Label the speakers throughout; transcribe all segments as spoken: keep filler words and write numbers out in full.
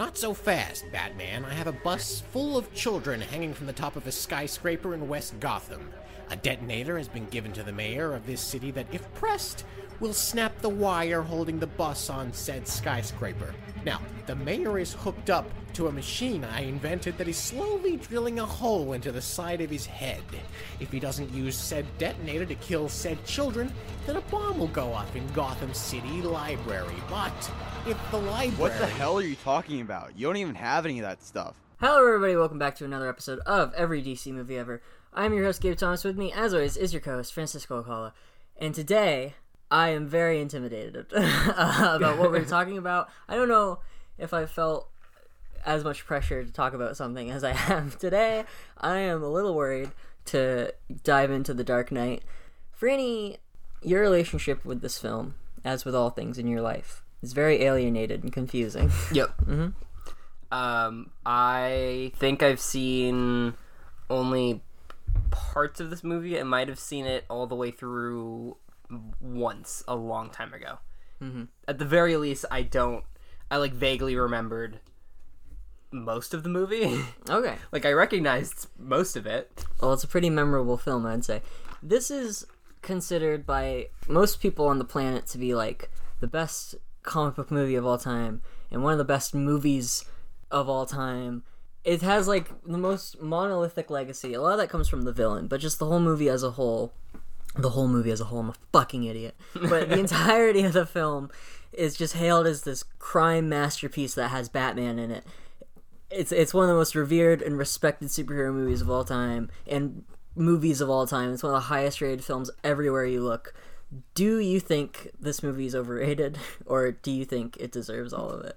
Speaker 1: Not so fast, Batman. I have a bus full of children hanging from the top of a skyscraper in West Gotham. A detonator has been given to the mayor of this city that, if pressed, will snap the wire holding the bus on said skyscraper. Now, the mayor is hooked up to a machine I invented that is slowly drilling a hole into the side of his head. If he doesn't use said detonator to kill said children, then a bomb will go off in Gotham City Library. But if the library...
Speaker 2: What the hell are you talking about? You don't even have any of that stuff.
Speaker 3: Hello everybody, welcome back to another episode of Every D C Movie Ever. I'm your host, Gabe Thomas. With me, as always, is your co-host, Francisco Alcala. And today, I am very intimidated about what we're talking about. I don't know if I felt as much pressure to talk about something as I have today. I am a little worried to dive into The Dark Knight. Franny, your relationship with this film, as with all things in your life, is very alienated and confusing.
Speaker 4: Yep.
Speaker 3: Mm-hmm.
Speaker 4: Um, I think I've seen only parts of this movie. I might have seen it all the way through once a long time ago.
Speaker 3: Mm-hmm.
Speaker 4: At the very least, I don't. I like vaguely remembered most of the movie.
Speaker 3: Okay.
Speaker 4: Like I recognized most of it.
Speaker 3: Well, it's a pretty memorable film, I'd say. This is considered by most people on the planet to be like the best comic book movie of all time and one of the best movies of all time. It has like the most monolithic legacy. A lot of that comes from the villain, but just the whole movie as a whole. The whole movie as a whole, I'm a fucking idiot. But the entirety of the film is just hailed as this crime masterpiece that has Batman in it. It's it's one of the most revered and respected superhero movies of all time, and movies of all time. It's one of the highest rated films everywhere you look. Do you think this movie is overrated, or do you think it deserves all of it?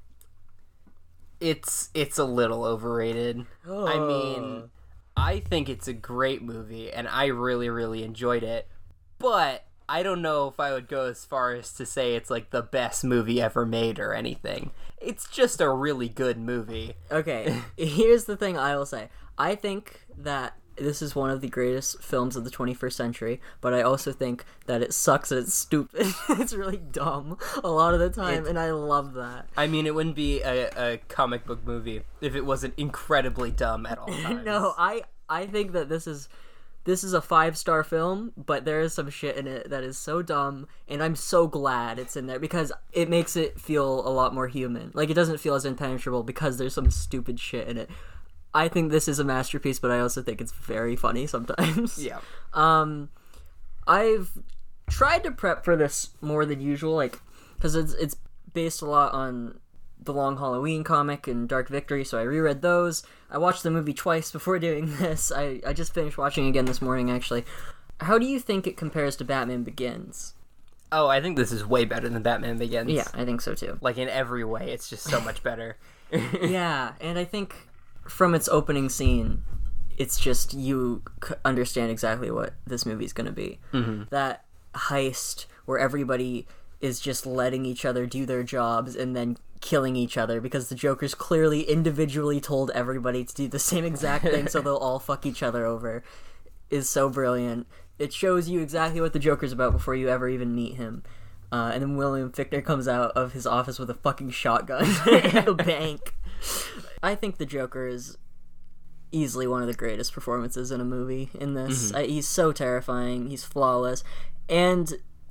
Speaker 4: It's it's a little overrated.
Speaker 3: Oh.
Speaker 4: I mean, I think it's a great movie, and I really, really enjoyed it. But I don't know if I would go as far as to say it's like the best movie ever made or anything. It's just a really good movie.
Speaker 3: Okay, here's the thing I will say. I think that this is one of the greatest films of the twenty-first century, but I also think that it sucks and it's stupid. It's really dumb a lot of the time, it, and I love that.
Speaker 4: I mean, it wouldn't be a, a comic book movie if it wasn't incredibly dumb at all times.
Speaker 3: No, I I think that this is this is a five-star film, but there is some shit in it that is so dumb, and I'm so glad it's in there because it makes it feel a lot more human. Like, it doesn't feel as impenetrable because there's some stupid shit in it. I think this is a masterpiece, but I also think it's very funny sometimes.
Speaker 4: Yeah.
Speaker 3: Um, I've tried to prep for this more than usual, like, because it's it's based a lot on the Long Halloween comic and Dark Victory, so I reread those. I watched the movie twice before doing this. I, I just finished watching again this morning, actually. How do you think it compares to Batman Begins?
Speaker 4: Oh, I think this is way better than Batman Begins.
Speaker 3: Yeah, I think so too.
Speaker 4: Like, in every way, it's just so much better.
Speaker 3: Yeah, and I think from its opening scene, it's just you c- understand exactly what this movie's going to be.
Speaker 4: Mm-hmm.
Speaker 3: That heist where everybody is just letting each other do their jobs and then killing each other because the Joker's clearly individually told everybody to do the same exact thing so they'll all fuck each other over is so brilliant. It shows you exactly what the Joker's about before you ever even meet him. Uh, and then William Fichtner comes out of his office with a fucking shotgun at a bank. I think the Joker is easily one of the greatest performances in a movie in this.
Speaker 4: Mm-hmm.
Speaker 3: Uh, he's so terrifying. He's flawless. And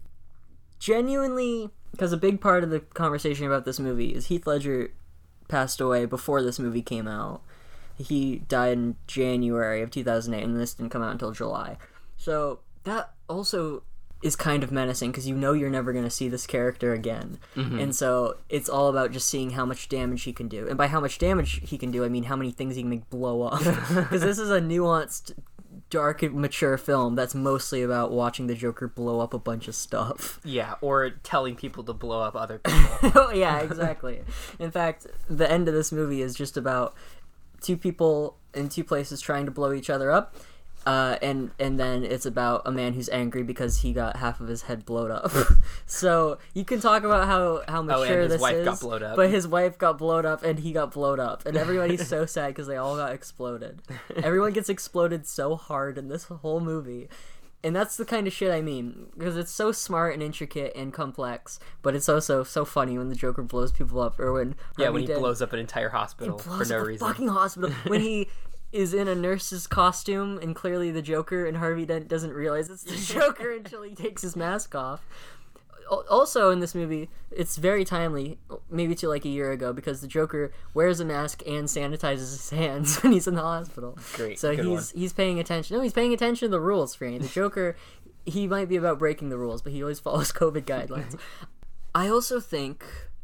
Speaker 3: genuinely, because a big part of the conversation about this movie is Heath Ledger passed away before this movie came out. He died in January of two thousand eight, and this didn't come out until July. So that also is kind of menacing because you know you're never going to see this character again.
Speaker 4: Mm-hmm.
Speaker 3: And so it's all about just seeing how much damage he can do. And by how much damage he can do, I mean how many things he can make blow up. Because this is a nuanced, dark, mature film that's mostly about watching the Joker blow up a bunch of stuff.
Speaker 4: Yeah, or telling people to blow up other people.
Speaker 3: Yeah, exactly. In fact, the end of this movie is just about two people in two places trying to blow each other up. Uh, and and then it's about a man who's angry because he got half of his head blowed up. So you can talk about how, how mature
Speaker 4: oh, and his
Speaker 3: this
Speaker 4: wife
Speaker 3: is,
Speaker 4: got blowed up.
Speaker 3: But his wife got blowed up and he got blowed up. And everybody's so sad because they all got exploded. Everyone gets exploded so hard in this whole movie. And that's the kind of shit I mean, because it's so smart and intricate and complex, but it's also so funny when the Joker blows people up, or when
Speaker 4: Yeah,
Speaker 3: Harvey
Speaker 4: when he
Speaker 3: Dent-
Speaker 4: blows up an entire hospital
Speaker 3: he blows
Speaker 4: for no
Speaker 3: up a
Speaker 4: reason.
Speaker 3: fucking hospital. When he is in a nurse's costume and clearly the Joker, and Harvey Dent doesn't realize it's the Joker until he takes his mask off. Al- Also in this movie, it's very timely, maybe to like a year ago, because the Joker wears a mask and sanitizes his hands when he's in the hospital.
Speaker 4: Great,
Speaker 3: So
Speaker 4: good
Speaker 3: he's
Speaker 4: one.
Speaker 3: he's paying attention. No, he's paying attention to the rules, Franny. The Joker, he might be about breaking the rules, but he always follows COVID guidelines. I also think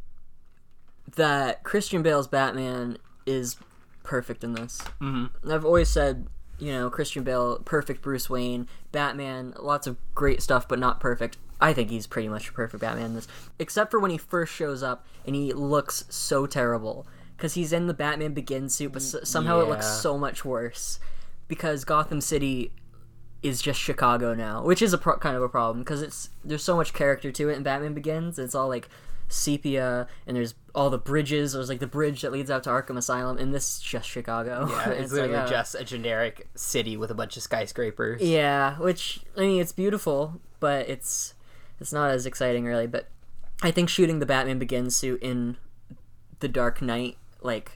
Speaker 3: that Christian Bale's Batman is perfect in this. Mm-hmm. I've always said, you know, Christian Bale, perfect Bruce Wayne, Batman, lots of great stuff, but not perfect. I think he's pretty much a perfect Batman in this, except for when he first shows up and he looks so terrible because he's in the Batman Begins suit, but s- somehow it looks
Speaker 4: Yeah.
Speaker 3: so much worse because Gotham City is just Chicago now, which is a pro- kind of a problem because it's there's so much character to it in Batman Begins. It's all like sepia, and there's all the bridges. There's like the bridge that leads out to Arkham Asylum, and this is just Chicago.
Speaker 4: Yeah, it's,
Speaker 3: It's
Speaker 4: literally
Speaker 3: like, uh,
Speaker 4: just a generic city with a bunch of skyscrapers.
Speaker 3: yeah, which I mean, it's beautiful, but it's it's not as exciting really. But I think shooting the Batman Begins suit in the Dark Knight, like,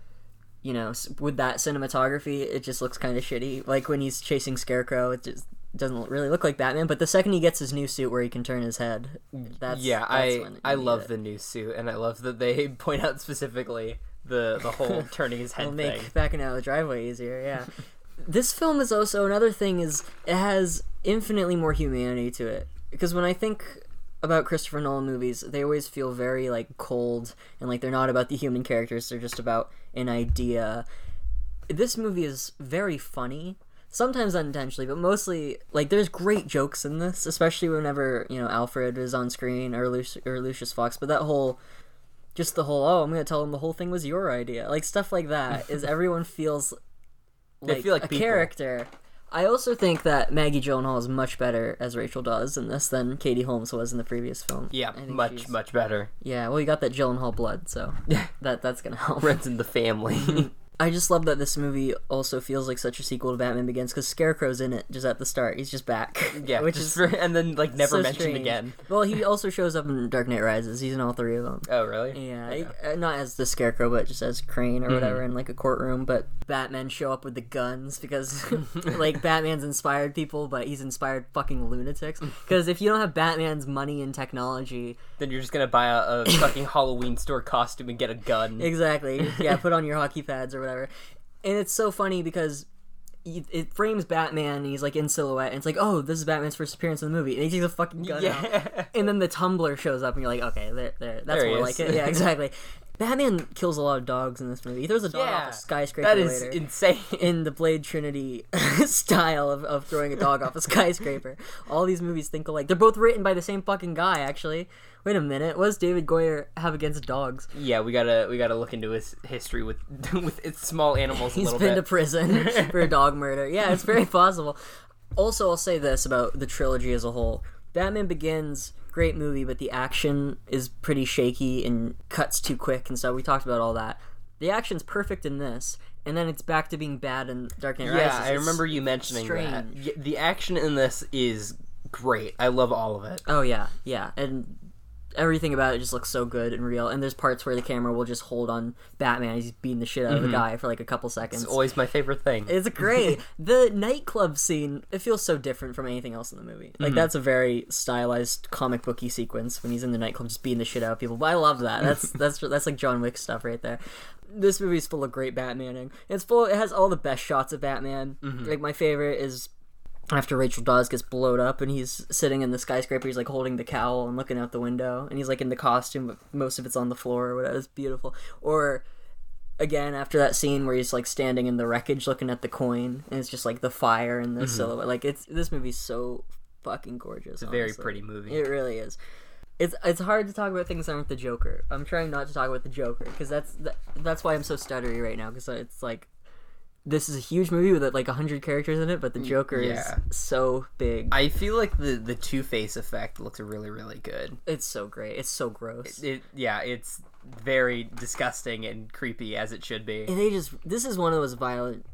Speaker 3: you know, s- with that cinematography, it just looks kind of shitty. Like when he's chasing Scarecrow, it just doesn't really look like Batman. But the second he gets his new suit where he can turn his head, that's
Speaker 4: yeah,
Speaker 3: that's
Speaker 4: I
Speaker 3: when
Speaker 4: I
Speaker 3: you need
Speaker 4: love
Speaker 3: it.
Speaker 4: the new suit, and I love that they point out specifically the the whole turning his head
Speaker 3: It'll
Speaker 4: thing.
Speaker 3: make backing out of the driveway easier. Yeah. This film is also another thing is it has infinitely more humanity to it, because when I think about Christopher Nolan movies, they always feel very like cold and like they're not about the human characters, they're just about an idea. This movie is very funny, sometimes unintentionally, but mostly like there's great jokes in this, especially whenever, you know, Alfred is on screen or, Luci- or Lucius Fox. But that whole just the whole, oh, I'm gonna tell him the whole thing was your idea, like stuff like that is everyone feels
Speaker 4: They
Speaker 3: like,
Speaker 4: feel like
Speaker 3: a
Speaker 4: people.
Speaker 3: character. I also think that Maggie Gyllenhaal is much better as Rachel Dawes in this than Katie Holmes was in the previous film.
Speaker 4: Yeah,
Speaker 3: I think
Speaker 4: much
Speaker 3: she's-
Speaker 4: much better.
Speaker 3: Yeah, well, you got that Gyllenhaal blood, so that that's gonna help.
Speaker 4: Runs in the family.
Speaker 3: I just love that this movie also feels like such a sequel to Batman Begins, because Scarecrow's in it just at the start. He's just back.
Speaker 4: yeah,
Speaker 3: which
Speaker 4: just
Speaker 3: is
Speaker 4: for, and then like never
Speaker 3: so
Speaker 4: mentioned
Speaker 3: strange.
Speaker 4: again.
Speaker 3: Well, he also shows up in Dark Knight Rises. He's in all three of them.
Speaker 4: Oh really?
Speaker 3: Yeah,
Speaker 4: Okay.
Speaker 3: uh, not as the Scarecrow, but just as Crane or
Speaker 4: Mm-hmm.
Speaker 3: whatever in like a courtroom. But Batman show up with the guns because like Batman's inspired people, but he's inspired fucking lunatics. Because if you don't have Batman's money and technology,
Speaker 4: Then you're just gonna buy a, a fucking Halloween store costume and get a gun.
Speaker 3: exactly, yeah, put on your hockey pads or whatever. And it's so funny because y- it frames Batman and he's like in silhouette, and it's like, oh, this is Batman's first appearance in the movie, and he takes a fucking gun out.
Speaker 4: Yeah.
Speaker 3: And then the tumbler shows up, and you're like, okay, there, there, that's
Speaker 4: There he
Speaker 3: more
Speaker 4: is.
Speaker 3: like it. Yeah, exactly. Batman kills a lot of dogs in this movie. He throws a dog
Speaker 4: Yeah.
Speaker 3: off a skyscraper
Speaker 4: That is
Speaker 3: later.
Speaker 4: insane.
Speaker 3: In the Blade Trinity style of, of throwing a dog off a skyscraper. All these movies think alike. They're both written by the same fucking guy, actually. Wait a minute, what does David Goyer have against dogs?
Speaker 4: Yeah, we gotta we gotta look into his history with with its small animals a
Speaker 3: He's
Speaker 4: little
Speaker 3: been
Speaker 4: bit.
Speaker 3: to prison for dog murder. Yeah, it's very possible. Also, I'll say this about the trilogy as a whole. Batman Begins, great movie, but the action is pretty shaky and cuts too quick and stuff. We talked about all that. The action's perfect in this, and then it's back to being bad in Dark Knight Rises.
Speaker 4: Yeah, I
Speaker 3: It's
Speaker 4: remember you mentioning that.
Speaker 3: strange.
Speaker 4: Y- The action in this is great. I love all of it.
Speaker 3: Oh, yeah, yeah. And everything about it just looks so good and real. And there's parts where the camera will just hold on Batman. He's beating the shit out of the guy for like a couple seconds.
Speaker 4: It's always my favorite thing.
Speaker 3: It's great. The nightclub scene, it feels so different from anything else in the movie. Like, that's a very stylized comic booky sequence when he's in the nightclub just beating the shit out of people. But I love that. That's that's that's like John Wick stuff right there. This movie's full of great Batmaning. It's full. It has all the best shots of Batman. Like, my favorite is after Rachel Dawes gets blowed up and he's sitting in the skyscraper, he's like holding the cowl and looking out the window, and he's like in the costume, but most of it's on the floor or whatever. It's beautiful. Or again, after that scene where he's like standing in the wreckage looking at the coin, and it's just like the fire and the silhouette. Like, it's this movie's so fucking gorgeous. It's
Speaker 4: a very pretty movie.
Speaker 3: It really is. It's it's hard to talk about things that aren't the Joker. I'm trying not to talk about the Joker because that's that, that's why I'm so stuttery right now, because it's like this is a huge movie with like a hundred characters in it, but the Joker
Speaker 4: Yeah.
Speaker 3: is so big.
Speaker 4: I feel like the the Two Face effect looks really really good.
Speaker 3: It's so great. It's so gross.
Speaker 4: It yeah, it's very disgusting and creepy as it should be.
Speaker 3: And they just this is one of those violent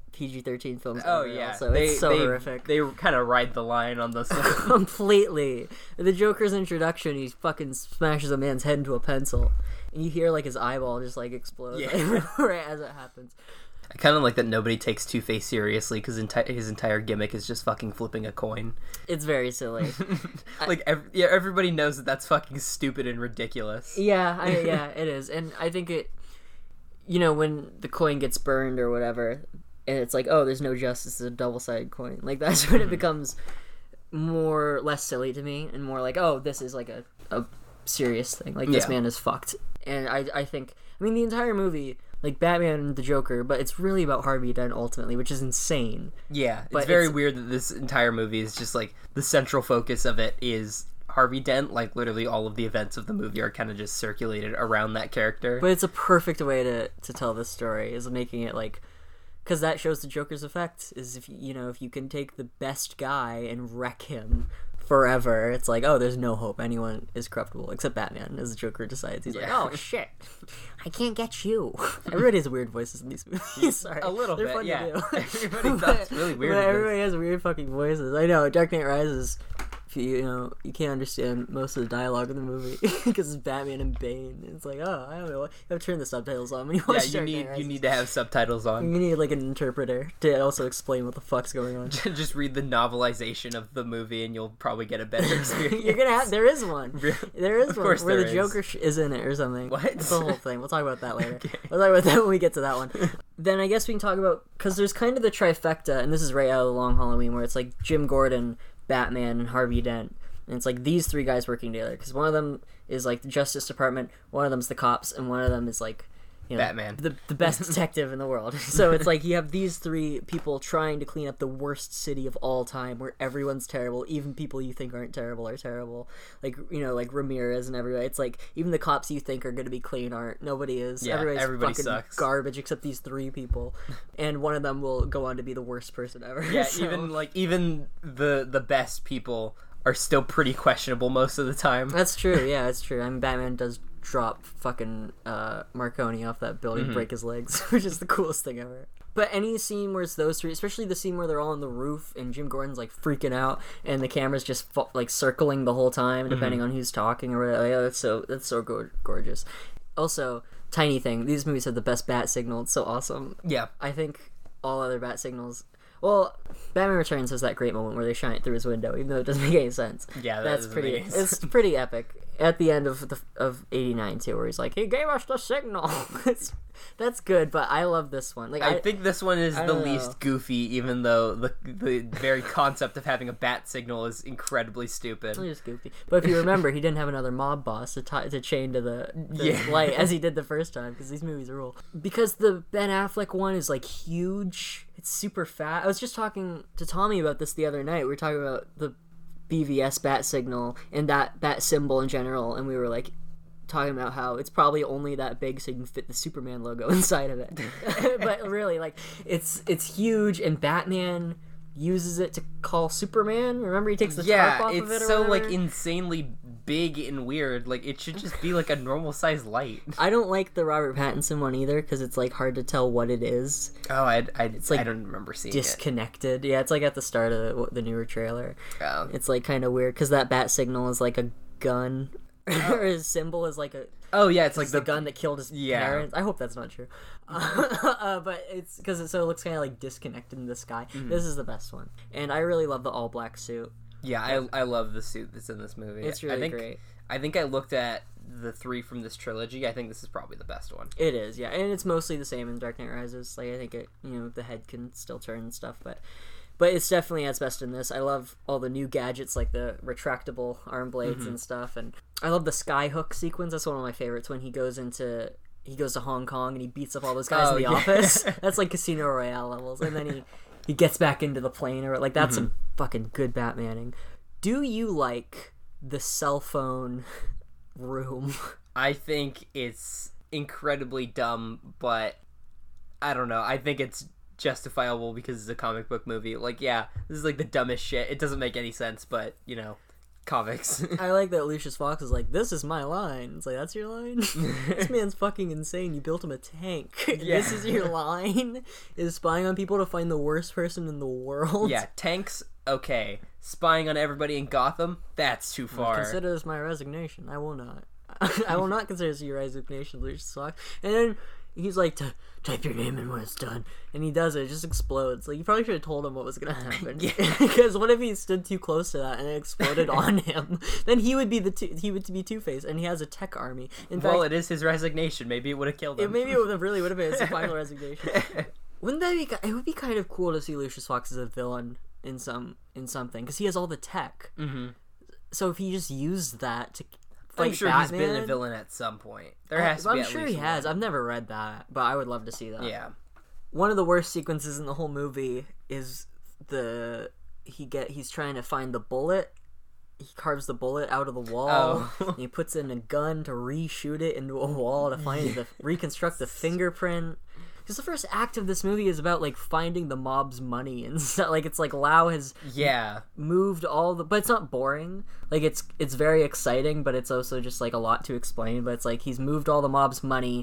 Speaker 3: P G thirteen films.
Speaker 4: Oh
Speaker 3: ever,
Speaker 4: yeah,
Speaker 3: so
Speaker 4: they,
Speaker 3: it's so
Speaker 4: they,
Speaker 3: horrific.
Speaker 4: They kind of ride the line on this one.
Speaker 3: Completely. The Joker's introduction, he fucking smashes a man's head into a pencil, and you hear like his eyeball just like explode
Speaker 4: Yeah.
Speaker 3: like, right as it happens.
Speaker 4: I kind of like that nobody takes Two-Face seriously because enti- his entire gimmick is just fucking flipping a coin.
Speaker 3: It's very silly.
Speaker 4: like, ev- yeah, everybody knows that that's fucking stupid and ridiculous.
Speaker 3: Yeah, I, yeah, it is, and I think it. You know, when the coin gets burned or whatever, and it's like, oh, there's no justice, it's a double-sided coin. Like, that's when it becomes more, less silly to me, and more like, oh, this is like a, a serious thing. Like, this
Speaker 4: Yeah.
Speaker 3: man is fucked. And I, I think, I mean, the entire movie, like, Batman and the Joker, but it's really about Harvey Dent ultimately, which is insane.
Speaker 4: Yeah, it's
Speaker 3: But
Speaker 4: very
Speaker 3: it's-
Speaker 4: weird that this entire movie is just like the central focus of it is Harvey Dent. Like literally all of the events of the movie are kind of just circulated around that character.
Speaker 3: But it's a perfect way to, to tell this story, is making it like, because that shows the Joker's effect, is if, you know, if you can take the best guy and wreck him forever, it's like, oh, there's no hope. Anyone is corruptible, except Batman, as the Joker decides. He's like,
Speaker 4: Yeah.
Speaker 3: oh, shit, I can't get you. Everybody has weird voices in these movies. Sorry.
Speaker 4: A little
Speaker 3: They're
Speaker 4: bit,
Speaker 3: fun
Speaker 4: yeah.
Speaker 3: to do.
Speaker 4: Everybody thought really weird
Speaker 3: But
Speaker 4: in this.
Speaker 3: everybody has weird fucking voices. I know, Dark Knight Rises, if you, you know, you can't understand most of the dialogue in the movie because it's Batman and Bane. It's like, oh, I don't know. You have to turn the subtitles on when you
Speaker 4: Yeah,
Speaker 3: watch
Speaker 4: you
Speaker 3: Dark
Speaker 4: need
Speaker 3: Knight
Speaker 4: you
Speaker 3: Rises.
Speaker 4: need to have subtitles on.
Speaker 3: You need like an interpreter to also explain what the fuck's going on.
Speaker 4: Just read the novelization of the movie, and you'll probably get a better experience.
Speaker 3: You're gonna have. There is one.
Speaker 4: Really?
Speaker 3: There is
Speaker 4: Of
Speaker 3: one
Speaker 4: course
Speaker 3: where the
Speaker 4: there is.
Speaker 3: Joker sh- is in it or something.
Speaker 4: What?
Speaker 3: It's the whole thing. We'll talk about that later.
Speaker 4: Okay.
Speaker 3: We'll talk about that when we get to that one. Then I guess we can talk about, because there's kind of the trifecta, and this is right out of the Long Halloween, where it's like Jim Gordon, Batman, and Harvey Dent. And it's like these three guys working together, because one of them is like the Justice Department, one of them's the cops, and one of them is like, you know,
Speaker 4: Batman.
Speaker 3: the the best detective in the world. So it's like you have these three people trying to clean up the worst city of all time, where everyone's terrible, even people you think aren't terrible are terrible. Like, you know, like Ramirez and everybody. It's like even the cops you think are going to be clean aren't. Nobody is.
Speaker 4: Yeah,
Speaker 3: Everybody's
Speaker 4: everybody
Speaker 3: fucking
Speaker 4: sucks.
Speaker 3: garbage except these three people, and one of them will go on to be the worst person ever.
Speaker 4: Yeah,
Speaker 3: So-
Speaker 4: even like even the the best people are still pretty questionable most of the time.
Speaker 3: That's true. Yeah, that's true. I mean, Batman does drop fucking uh, Marconi off that building,
Speaker 4: Mm-hmm.
Speaker 3: break his legs, which is the coolest thing ever. But any scene where it's those three, especially the scene where they're all on the roof and Jim Gordon's like freaking out and the camera's just fo- like circling the whole time, depending
Speaker 4: Mm-hmm.
Speaker 3: on who's talking or whatever. Yeah, that's so that's so go- gorgeous. Also, tiny thing: these movies have the best bat signal. It's so awesome.
Speaker 4: Yeah.
Speaker 3: I think all other bat signals. Well, Batman Returns has that great moment where they shine it through his window, even though it doesn't make any sense.
Speaker 4: Yeah, that
Speaker 3: that's
Speaker 4: doesn't
Speaker 3: pretty.
Speaker 4: make any sense.
Speaker 3: It's pretty epic at the end of the of eighty-nine too, where he's like, "He gave us the signal." it's, that's good, but I love this one. Like,
Speaker 4: I,
Speaker 3: I,
Speaker 4: think this one is
Speaker 3: I
Speaker 4: the
Speaker 3: don't know.
Speaker 4: least goofy, even though the the very concept of having a bat signal is incredibly stupid.
Speaker 3: It's just goofy. But if you remember, he didn't have another mob boss to tie, to chain to the, the
Speaker 4: Yeah.
Speaker 3: light as he did the first time, because these movies rule. Because the Ben Affleck one is like huge. It's super fat. I was just talking to Tommy about this the other night. We were talking about the B V S bat signal and that bat symbol in general, and we were like talking about how it's probably only that big so you can fit the Superman logo inside of it. But really, like, it's it's huge, and Batman uses it to call Superman. Remember, he takes the tarp
Speaker 4: Yeah,
Speaker 3: off
Speaker 4: it's
Speaker 3: of it or
Speaker 4: so like
Speaker 3: whatever?
Speaker 4: insanely big and weird. Like it should just be like a normal sized light.
Speaker 3: I don't like the Robert Pattinson one either, because it's like hard to tell what it is.
Speaker 4: Oh, I I,
Speaker 3: like
Speaker 4: I don't remember seeing
Speaker 3: Disconnected. Yeah, it's like at the start of the, the newer trailer.
Speaker 4: it. Um,
Speaker 3: It's like kind of weird because that bat signal is like a gun, or his symbol is like a
Speaker 4: oh yeah, it's like
Speaker 3: like the
Speaker 4: the
Speaker 3: gun that killed his
Speaker 4: Yeah.
Speaker 3: parents. I hope that's not true, uh, but it's because it so it looks kind of like disconnected in the sky.
Speaker 4: Mm-hmm.
Speaker 3: This is the best one, and I really love the all black suit.
Speaker 4: Yeah, I I love the suit that's in this movie.
Speaker 3: It's really
Speaker 4: I think,
Speaker 3: great.
Speaker 4: I think I looked at the three from this trilogy. I think this is probably the best one.
Speaker 3: It is, yeah, and it's mostly the same in Dark Knight Rises. Like, I think it, you know, the head can still turn and stuff, but but it's definitely at its best in this. I love all the new gadgets, like the retractable arm blades
Speaker 4: Mm-hmm.
Speaker 3: and stuff, and I love the skyhook sequence. That's one of my favorites when he goes into he goes to Hong Kong and he beats up all those guys
Speaker 4: Oh,
Speaker 3: in the
Speaker 4: yeah.
Speaker 3: office. That's like Casino Royale levels, and then he he gets back into the plane, or like that's
Speaker 4: Mm-hmm.
Speaker 3: some fucking good Batmaning. Do you like the cell phone room?
Speaker 4: I think it's incredibly dumb, but I don't know. I think it's justifiable because it's a comic book movie. Like, yeah, this is like the dumbest shit. It doesn't make any sense, but you know, comics.
Speaker 3: I like that Lucius Fox is like, this is my line. It's like, that's your line? This man's fucking insane. You built him a tank.
Speaker 4: Yeah.
Speaker 3: This is your line? Is spying on people to find the worst person in the world?
Speaker 4: Yeah, tanks, okay. Spying on everybody in Gotham, that's too far.
Speaker 3: Consider this my resignation. I will not. I will not consider this your resignation, Lucius Fox. And then he's like, "T- type your name in when it's done." And he does it. It just explodes. Like, you probably should have told him what was going to happen. Because what if he stood too close to that and it exploded on him? Then he would be the two, he would be Two-Face, and he has a tech army. In
Speaker 4: well,
Speaker 3: fact,
Speaker 4: it is his resignation. Maybe it would have killed him.
Speaker 3: it, maybe it would have really would have been his final resignation. Wouldn't that be... ki- It would be kind of cool to see Lucius Fox as a villain in some in something. Because he has all the tech.
Speaker 4: Mm-hmm.
Speaker 3: So if he just used that to...
Speaker 4: I'm sure
Speaker 3: Batman,
Speaker 4: he's been a villain at some point. There
Speaker 3: I-
Speaker 4: has to
Speaker 3: I'm
Speaker 4: be at
Speaker 3: sure
Speaker 4: least
Speaker 3: he has.
Speaker 4: one.
Speaker 3: I've never read that, but I would love to see that.
Speaker 4: Yeah.
Speaker 3: One of the worst sequences in the whole movie is the he get he's trying to find the bullet. He carves the bullet out of the wall.
Speaker 4: Oh.
Speaker 3: And he puts in a gun to reshoot it into a wall to find the reconstruct the fingerprint. Because the first act of this movie is about like finding the mob's money and stuff. Like, it's like Lau has
Speaker 4: Yeah.
Speaker 3: moved all the, but it's not boring. Like, it's it's very exciting, but it's also just like a lot to explain. But it's like he's moved all the mob's money.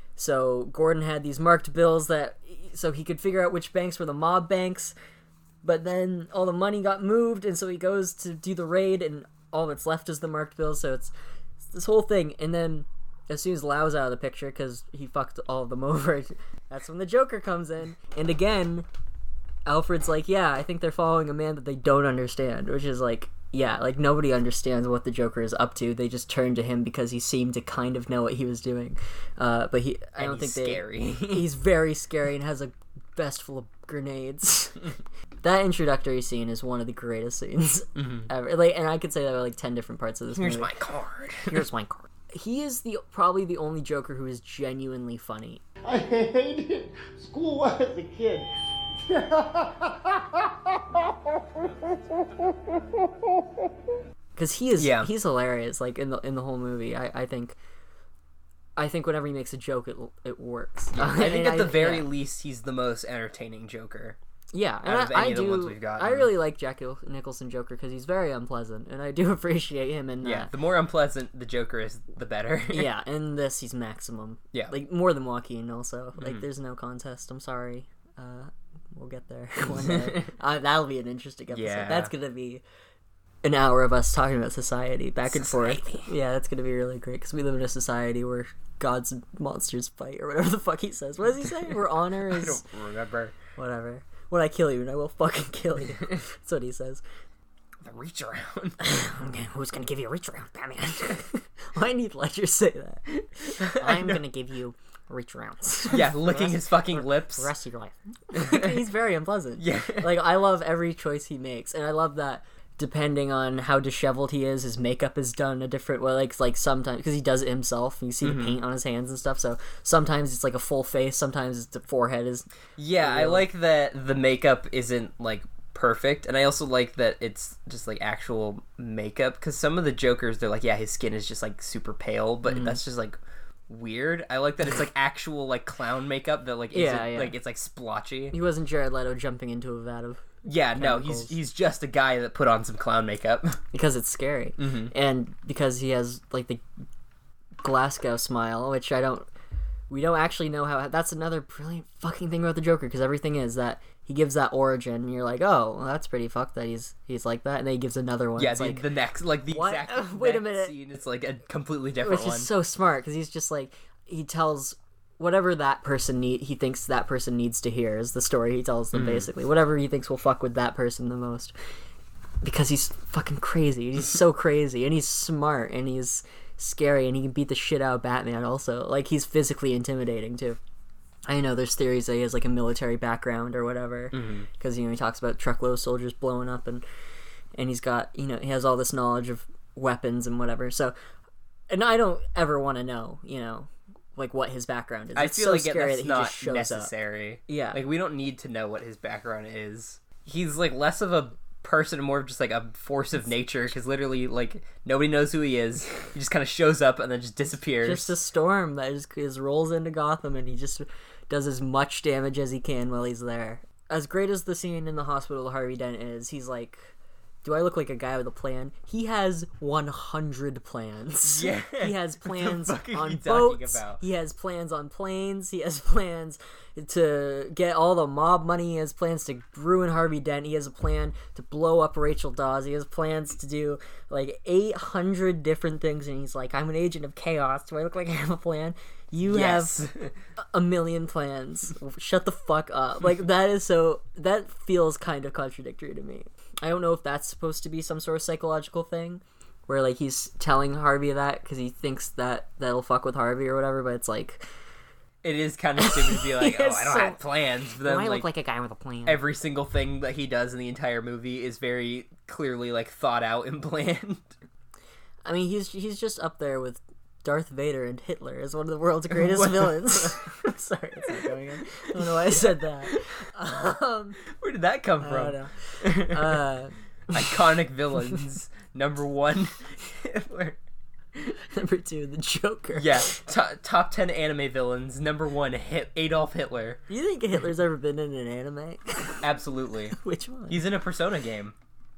Speaker 3: So Gordon had these marked bills that so he could figure out which banks were the mob banks. But then all the money got moved, and so he goes to do the raid, and all that's left is the marked bills. So it's, it's this whole thing, and then as soon as Lau's out of the picture because he fucked all of them over, that's when the Joker comes in. And again, Alfred's like, yeah, I think they're following a man that they don't understand, which is like, yeah, like nobody understands what the Joker is up to. They just turned to him because he seemed to kind of know what he was doing. Uh, but he, I
Speaker 4: And
Speaker 3: don't
Speaker 4: he's
Speaker 3: think they.
Speaker 4: scary.
Speaker 3: He's very scary and has a vest full of grenades. That introductory scene is one of the greatest scenes ever. Like, and I could say that about like ten different parts of this
Speaker 4: Here's
Speaker 3: movie.
Speaker 4: my card.
Speaker 3: Here's my card. He is the probably the only Joker who is genuinely funny.
Speaker 5: I hated school as a kid.
Speaker 3: Because he is,
Speaker 4: Yeah.
Speaker 3: he's hilarious. Like in the in the whole movie, I, I think, I think whenever he makes a joke, it it works.
Speaker 4: I think at the very
Speaker 3: yeah.
Speaker 4: least, he's the most entertaining Joker.
Speaker 3: Yeah, and
Speaker 4: out of
Speaker 3: I,
Speaker 4: any
Speaker 3: I
Speaker 4: of the
Speaker 3: do.
Speaker 4: ones we've gotten.
Speaker 3: I really like Jack Nicholson Joker because he's very unpleasant, and I do appreciate him in that.
Speaker 4: Yeah, the more unpleasant the Joker is, the better.
Speaker 3: Yeah, in this he's maximum.
Speaker 4: Yeah.
Speaker 3: Like more than Joaquin also. Like there's no contest. I'm sorry. Uh, we'll get there one day. uh, that'll be an interesting episode.
Speaker 4: Yeah.
Speaker 3: That's gonna be an hour of us talking about society back and
Speaker 4: Society.
Speaker 3: forth. Yeah, that's gonna be really great because we live in a society where gods and monsters fight or whatever the fuck he says. What does he say? Where honor
Speaker 4: I
Speaker 3: is
Speaker 4: don't remember.
Speaker 3: whatever. When I kill you, and I will fucking kill you. That's what he says.
Speaker 4: The reach around.
Speaker 3: Okay, who's gonna give you a reach around, Batman? Why need Ledger say that? I'm gonna give you reach arounds.
Speaker 4: Yeah, licking his fucking lips.
Speaker 3: The rest of your life. He's very unpleasant.
Speaker 4: Yeah.
Speaker 3: Like, I love every choice he makes, and I love that depending on how disheveled he is, his makeup is done a different way. Like, like sometimes, because he does it himself, and you see
Speaker 4: Mm-hmm.
Speaker 3: the paint on his hands and stuff, so sometimes it's like a full face, sometimes it's the forehead is...
Speaker 4: Yeah, I like that the makeup isn't like perfect, and I also like that it's just like actual makeup, because some of the Jokers, they're like, yeah, his skin is just like super pale, but
Speaker 3: Mm-hmm.
Speaker 4: that's just like weird. I like that it's like actual like clown makeup that like isn't,
Speaker 3: Yeah, yeah.
Speaker 4: like it's like splotchy.
Speaker 3: He wasn't Jared Leto jumping into a vat of...
Speaker 4: Yeah, no, he's
Speaker 3: chemicals.
Speaker 4: he's just a guy that put on some clown makeup.
Speaker 3: Because it's scary.
Speaker 4: Mm-hmm.
Speaker 3: And because he has, like, the Glasgow smile, which I don't... We don't actually know how... That's another brilliant fucking thing about the Joker, because everything is that he gives that origin, and you're like, oh, well, that's pretty fucked that he's he's like that, and then he gives another one.
Speaker 4: Yeah,
Speaker 3: It's
Speaker 4: the,
Speaker 3: like,
Speaker 4: the next, like the
Speaker 3: What?
Speaker 4: exact
Speaker 3: Wait a
Speaker 4: next
Speaker 3: minute.
Speaker 4: scene, it's like a completely different
Speaker 3: which
Speaker 4: one.
Speaker 3: is so smart, because he's just like... He tells... Whatever that person need, he thinks that person needs to hear is the story he tells them,
Speaker 4: Mm-hmm.
Speaker 3: basically. Whatever he thinks will fuck with that person the most. Because he's fucking crazy. He's so crazy, and he's smart, and he's scary, and he can beat the shit out of Batman also. Like, he's physically intimidating, too. I know there's theories that he has, like, a military background or whatever. Because, you know, he talks about truckload soldiers blowing up, and and he's got, you know, he has all this knowledge of weapons and whatever. So, and I don't ever want to know, you know, like, what his background is.
Speaker 4: I
Speaker 3: It's
Speaker 4: feel
Speaker 3: so
Speaker 4: like
Speaker 3: scary
Speaker 4: that's
Speaker 3: that he
Speaker 4: not
Speaker 3: just shows up.
Speaker 4: necessary.
Speaker 3: Yeah.
Speaker 4: Like, we don't need to know what his background is. He's, like, less of a person and more of just, like, a force of nature, because literally, like, nobody knows who he is. He just kind of shows up and then just disappears.
Speaker 3: Just a storm that just, just rolls into Gotham, and he just does as much damage as he can while he's there. As great as the scene in the hospital Harvey Dent is, he's like do I look like a guy with a plan? He has one hundred plans.
Speaker 4: Yeah.
Speaker 3: He has plans
Speaker 4: fuck are you
Speaker 3: on
Speaker 4: talking
Speaker 3: boats.
Speaker 4: about?
Speaker 3: He has plans on planes. He has plans to get all the mob money. He has plans to ruin Harvey Dent. He has a plan to blow up Rachel Dawes. He has plans to do like eight hundred different things. And he's like, I'm an agent of chaos. Do I look like I have a plan? You
Speaker 4: Yes.
Speaker 3: have a million plans. Shut the fuck up. Like, that is so... That feels kind of contradictory to me. I don't know if that's supposed to be some sort of psychological thing, where, like, he's telling Harvey that because he thinks that that'll fuck with Harvey or whatever, but it's like...
Speaker 4: It is kind of stupid to be like, oh,
Speaker 3: Yes,
Speaker 4: I don't
Speaker 3: so-
Speaker 4: have plans. But then,
Speaker 3: I
Speaker 4: like,
Speaker 3: look like a guy with a plan.
Speaker 4: every single thing that he does in the entire movie is very clearly, like, thought out and planned.
Speaker 3: I mean, he's he's just up there with Darth Vader and Hitler as one of the world's greatest
Speaker 4: What the
Speaker 3: villains. Sorry, it's not going in. I don't know why I said that. Um,
Speaker 4: Where did that come
Speaker 3: I
Speaker 4: from?
Speaker 3: don't know. Uh,
Speaker 4: Iconic villains. Number one, Hitler.
Speaker 3: number two, the Joker.
Speaker 4: Yeah, to- top ten anime villains. Number one, Hit- Adolf Hitler.
Speaker 3: Do you think Hitler's ever been in an anime?
Speaker 4: Absolutely.
Speaker 3: Which one?
Speaker 4: He's in a Persona game.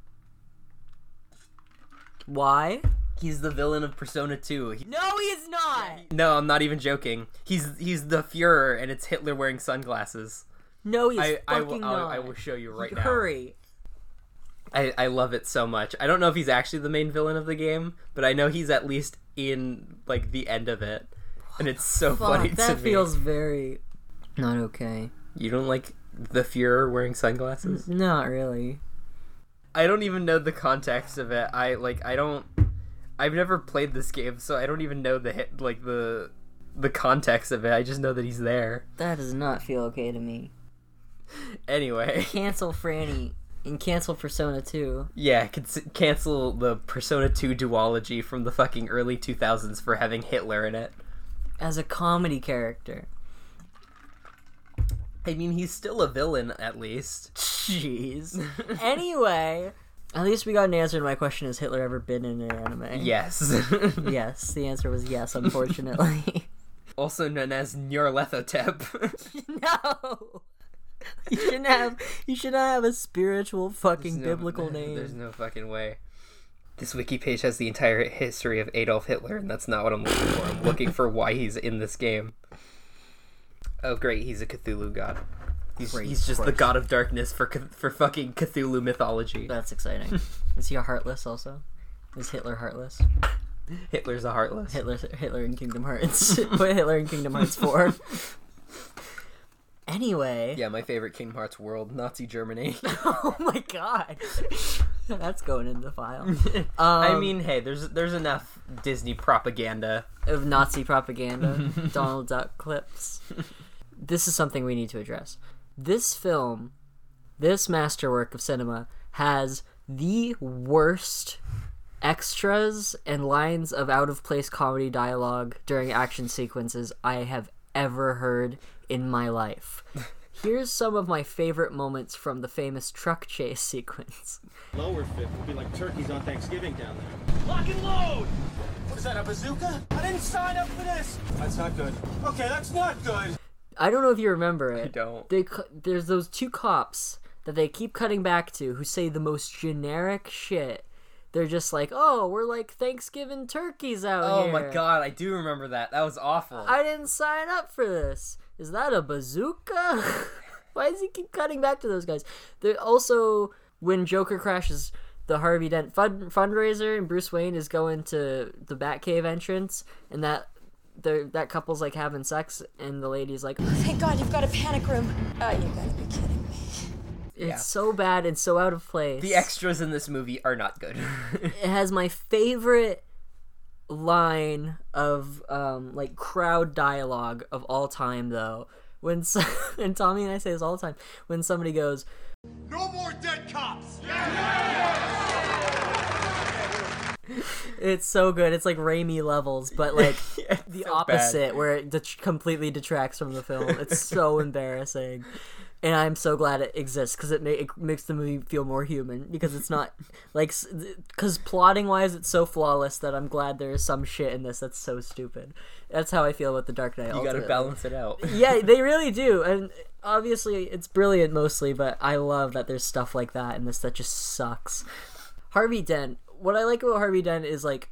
Speaker 3: Why?
Speaker 4: He's the villain of Persona two. He-
Speaker 3: No, he's not.
Speaker 4: no, I'm not even joking. He's he's the Fuhrer, and it's Hitler wearing sunglasses.
Speaker 3: No, he's
Speaker 4: I, I,
Speaker 3: fucking
Speaker 4: will, I'll-
Speaker 3: not.
Speaker 4: I will show you right now.
Speaker 3: Hurry.
Speaker 4: I, I love it so much. I don't know if he's actually the main villain of the game, but I know he's at least in like the end of it, and it's so
Speaker 3: Fuck,
Speaker 4: funny to
Speaker 3: that
Speaker 4: me.
Speaker 3: feels very not okay.
Speaker 4: You don't like the Fuhrer wearing sunglasses?
Speaker 3: Not really.
Speaker 4: I don't even know the context of it. I like I don't. I've never played this game, so I don't even know the hit like the the context of it. I just know that he's there.
Speaker 3: That does not feel okay to me.
Speaker 4: Anyway,
Speaker 3: Cancel Franny and cancel Persona two.
Speaker 4: yeah, cons- cancel the Persona two duology from the fucking early two thousands for having Hitler in it.
Speaker 3: As a comedy character.
Speaker 4: I mean, he's still a villain at least.
Speaker 3: Jeez. Anyway, at least we got an answer to my question: has Hitler ever been in an anime?
Speaker 4: Yes.
Speaker 3: Yes, the answer was yes, unfortunately.
Speaker 4: Also known as Nyarlathotep.
Speaker 3: No! You shouldn't have you should not have a spiritual fucking
Speaker 4: There's no-
Speaker 3: biblical name.
Speaker 4: There's no fucking way. This wiki page has the entire history of Adolf Hitler, and that's not what I'm looking for. I'm looking for why he's in this game. Oh, great, he's a Cthulhu god. He's,
Speaker 3: Great,
Speaker 4: he's just
Speaker 3: of
Speaker 4: the
Speaker 3: course.
Speaker 4: god of darkness for Cth- for fucking Cthulhu mythology.
Speaker 3: That's exciting. Is he a heartless also? Is Hitler heartless?
Speaker 4: Hitler's a heartless.
Speaker 3: Hitler Hitler in Kingdom Hearts. Put Hitler in Kingdom Hearts four. Anyway.
Speaker 4: Yeah, my favorite Kingdom Hearts world, Nazi Germany.
Speaker 3: Oh my god. That's going in the file. Um,
Speaker 4: I mean, hey, there's there's enough Disney propaganda.
Speaker 3: of Nazi propaganda, Donald Duck clips. This is something we need to address. This film, this masterwork of cinema, has the worst extras and lines of out-of-place comedy dialogue during action sequences I have ever heard in my life. Here's some of my favorite moments from the famous truck chase sequence.
Speaker 6: Lower fifth will be like turkeys on Thanksgiving down there. Lock and load! What is that, a bazooka? I didn't sign up for this! That's not good. Okay, that's not good!
Speaker 3: I don't know if you remember it.
Speaker 4: I don't.
Speaker 3: They, cu- there's those two cops that they keep cutting back to who say the most generic shit. They're just like, oh, we're like Thanksgiving turkeys out
Speaker 4: Oh
Speaker 3: here.
Speaker 4: my god, I do remember that. That was awful.
Speaker 3: I didn't sign up for this. Is that a bazooka? Why does he keep cutting back to those guys? They're also, when Joker crashes the Harvey Dent fund- fundraiser and Bruce Wayne is going to the Batcave entrance, and that the that couple's like having sex, and the lady's like,
Speaker 7: Thank God you've got a panic room. Oh, you gotta be kidding me.
Speaker 3: it's
Speaker 4: Yeah.
Speaker 3: so bad and so out of place.
Speaker 4: The extras in this movie are not good.
Speaker 3: It has my favorite line of um like crowd dialogue of all time though. When so- and Tommy and I say this all the time, when somebody goes,
Speaker 6: No more dead cops!
Speaker 3: it's so good. It's like Raimi levels, but like
Speaker 4: Yeah,
Speaker 3: the
Speaker 4: so
Speaker 3: opposite,
Speaker 4: bad.
Speaker 3: where it det- completely detracts from the film. It's so embarrassing. And I'm so glad it exists because it, ma- it makes the movie feel more human. Because it's not like, because plotting wise, it's so flawless that I'm glad there is some shit in this that's so stupid. That's how I feel about The Dark Knight.
Speaker 4: You gotta
Speaker 3: ultimately.
Speaker 4: balance it out.
Speaker 3: Yeah, they really do, and obviously it's brilliant mostly. But I love that there's stuff like that in this that just sucks. Harvey Dent. What I like about Harvey Dent is like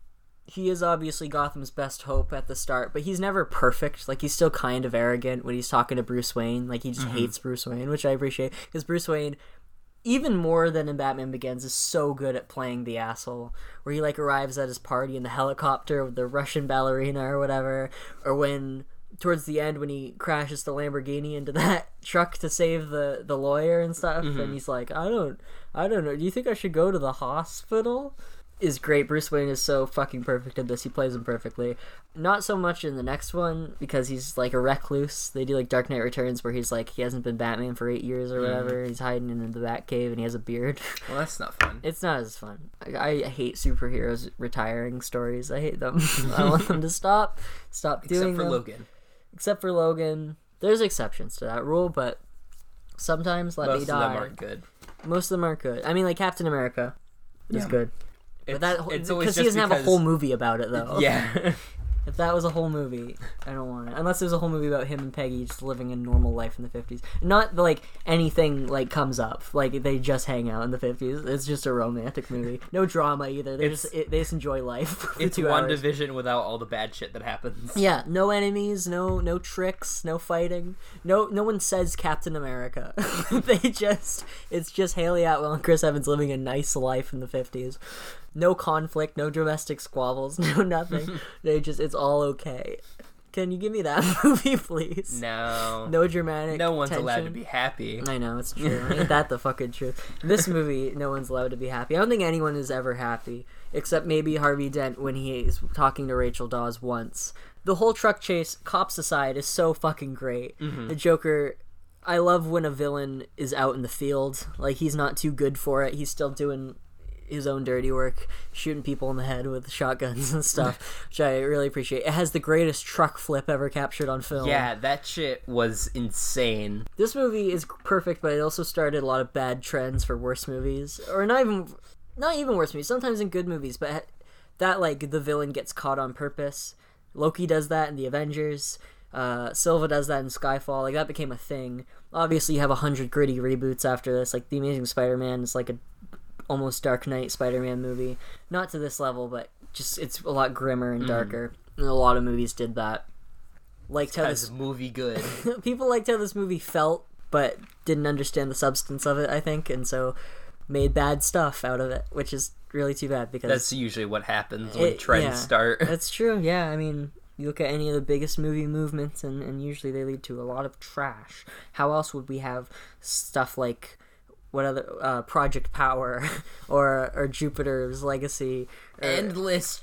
Speaker 3: he is obviously Gotham's best hope at the start, but he's never perfect. Like, he's still kind of arrogant when he's talking to Bruce Wayne. Like, he just mm-hmm. hates Bruce Wayne, which I appreciate, because Bruce Wayne, even more than in Batman Begins, is so good at playing the asshole, where he, like, arrives at his party in the helicopter with the Russian ballerina or whatever, or when, towards the end, when he crashes the Lamborghini into that truck to save the, the lawyer and stuff, mm-hmm. and he's like, I don't, I don't know, do you think I should go to the hospital? Is great. Bruce Wayne is so fucking perfect at this. He plays him perfectly. Not so much in the next one, because he's like a recluse. They do like Dark Knight Returns, where he's like, he hasn't been Batman for eight years or whatever. Mm. He's hiding in the Batcave and he has a beard.
Speaker 4: Well, that's not fun.
Speaker 3: It's not as fun. I, I hate superheroes retiring stories. I hate them. I want them to stop. Stop doing them.
Speaker 4: Except for Logan.
Speaker 3: Except for Logan. There's exceptions to that rule, but sometimes let
Speaker 4: Most
Speaker 3: me die.
Speaker 4: Most of them aren't good.
Speaker 3: Most of them aren't good. I mean, like Captain America is yeah. good. But that,
Speaker 4: it's
Speaker 3: because he doesn't have a whole movie about it, though.
Speaker 4: Yeah.
Speaker 3: If that was a whole movie, I don't want it. Unless it was a whole movie about him and Peggy just living a normal life in the fifties. Not, like, anything, like, comes up. Like, they just hang out in the fifties. It's just a romantic movie. No drama, either. They it's, just it, they just enjoy life.
Speaker 4: It's WandaVision without all the bad shit that happens.
Speaker 3: Yeah, no enemies, no no tricks, no fighting. No no one says Captain America. They just... It's just Haley Atwell and Chris Evans living a nice life in the fifties. No conflict, no domestic squabbles, no nothing. They just, it's all okay. Can you give me that movie, please?
Speaker 4: No.
Speaker 3: No dramatic
Speaker 4: No one's
Speaker 3: tension.
Speaker 4: allowed to be happy.
Speaker 3: I know, it's true. Ain't that the fucking truth? This movie, no one's allowed to be happy. I don't think anyone is ever happy, except maybe Harvey Dent when he is talking to Rachel Dawes once. The whole truck chase, cops aside, is so fucking great. Mm-hmm. The Joker... I love when a villain is out in the field. Like, he's not too good for it. He's still doing... his own dirty work, shooting people in the head with shotguns and stuff, which I really appreciate. It has the greatest truck flip ever captured on film.
Speaker 4: Yeah, that shit was insane.
Speaker 3: This movie is perfect, but it also started a lot of bad trends for worse movies, or not even, not even worse movies. Sometimes in good movies, but that like the villain gets caught on purpose. Loki does that in the Avengers. Uh, Silva does that in Skyfall. Like, that became a thing. Obviously, you have a hundred gritty reboots after this. Like, The Amazing Spider-Man is like a almost Dark Knight Spider-Man movie. Not to this level, but just it's a lot grimmer and darker. Mm. And a lot of movies did that. Liked how this
Speaker 4: movie good.
Speaker 3: People liked how this movie felt, but didn't understand the substance of it, I think, and so made bad stuff out of it, which is really too bad because
Speaker 4: that's usually what happens when
Speaker 3: it,
Speaker 4: trends
Speaker 3: yeah,
Speaker 4: start.
Speaker 3: That's true. Yeah, I mean, you look at any of the biggest movie movements, and, and usually they lead to a lot of trash. How else would we have stuff like what other uh, Project Power or or Jupiter's Legacy? Or...
Speaker 4: Endless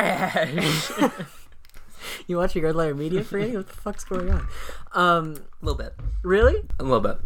Speaker 4: trash.
Speaker 3: You watching Red Letter Media, Franny? What the fuck's going on? Um,
Speaker 4: a little bit.
Speaker 3: Really?
Speaker 4: A little bit.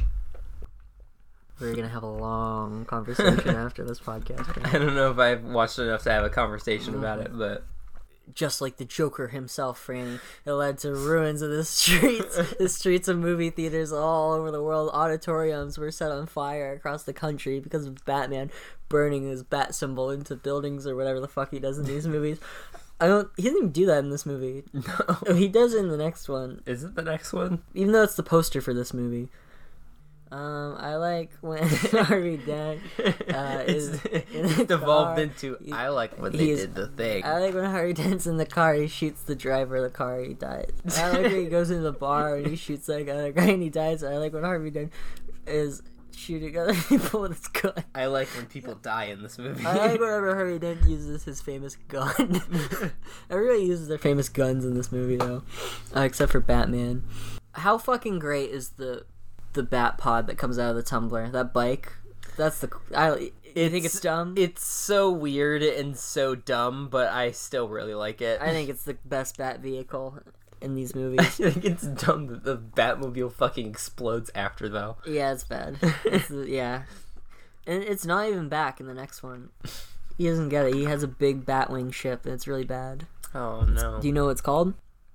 Speaker 3: We're gonna have a long conversation after this podcast. Right?
Speaker 4: I don't know if I've watched enough to have a conversation mm-hmm. about it, but
Speaker 3: just like the Joker himself, Franny, it led to ruins of the streets. The streets of movie theaters all over the world. Auditoriums were set on fire across the country because of Batman burning his bat symbol into buildings or whatever the fuck he does in these movies. I don't. He doesn't even do that in this movie.
Speaker 4: No,
Speaker 3: he does it in the next one.
Speaker 4: Is it the next one?
Speaker 3: Even though it's the poster for this movie. Um, I like when Harvey Dent uh, is
Speaker 4: it's devolved car. into. I like when they did the thing.
Speaker 3: I like when Harvey Dent's in the car. He shoots the driver of the car. He dies. I like when he goes into the bar and he shoots like other guy and he dies. I like when Harvey Dent is shooting other people with his gun.
Speaker 4: I like when people die in this movie.
Speaker 3: I like whenever Harvey Dent uses his famous gun. Everybody uses their famous guns in this movie though, uh, except for Batman. How fucking great is the the bat pod that comes out of the tumbler? That bike. That's the. I. You think it's dumb?
Speaker 4: It's so weird and so dumb, but I still really like it.
Speaker 3: I think it's the best bat vehicle in these movies.
Speaker 4: I think it's dumb that the Batmobile fucking explodes after, though.
Speaker 3: Yeah, it's bad. It's, yeah. And it's not even back in the next one. He doesn't get it. He has a big Batwing ship, and it's really bad.
Speaker 4: Oh, no.
Speaker 3: Do you know what it's called?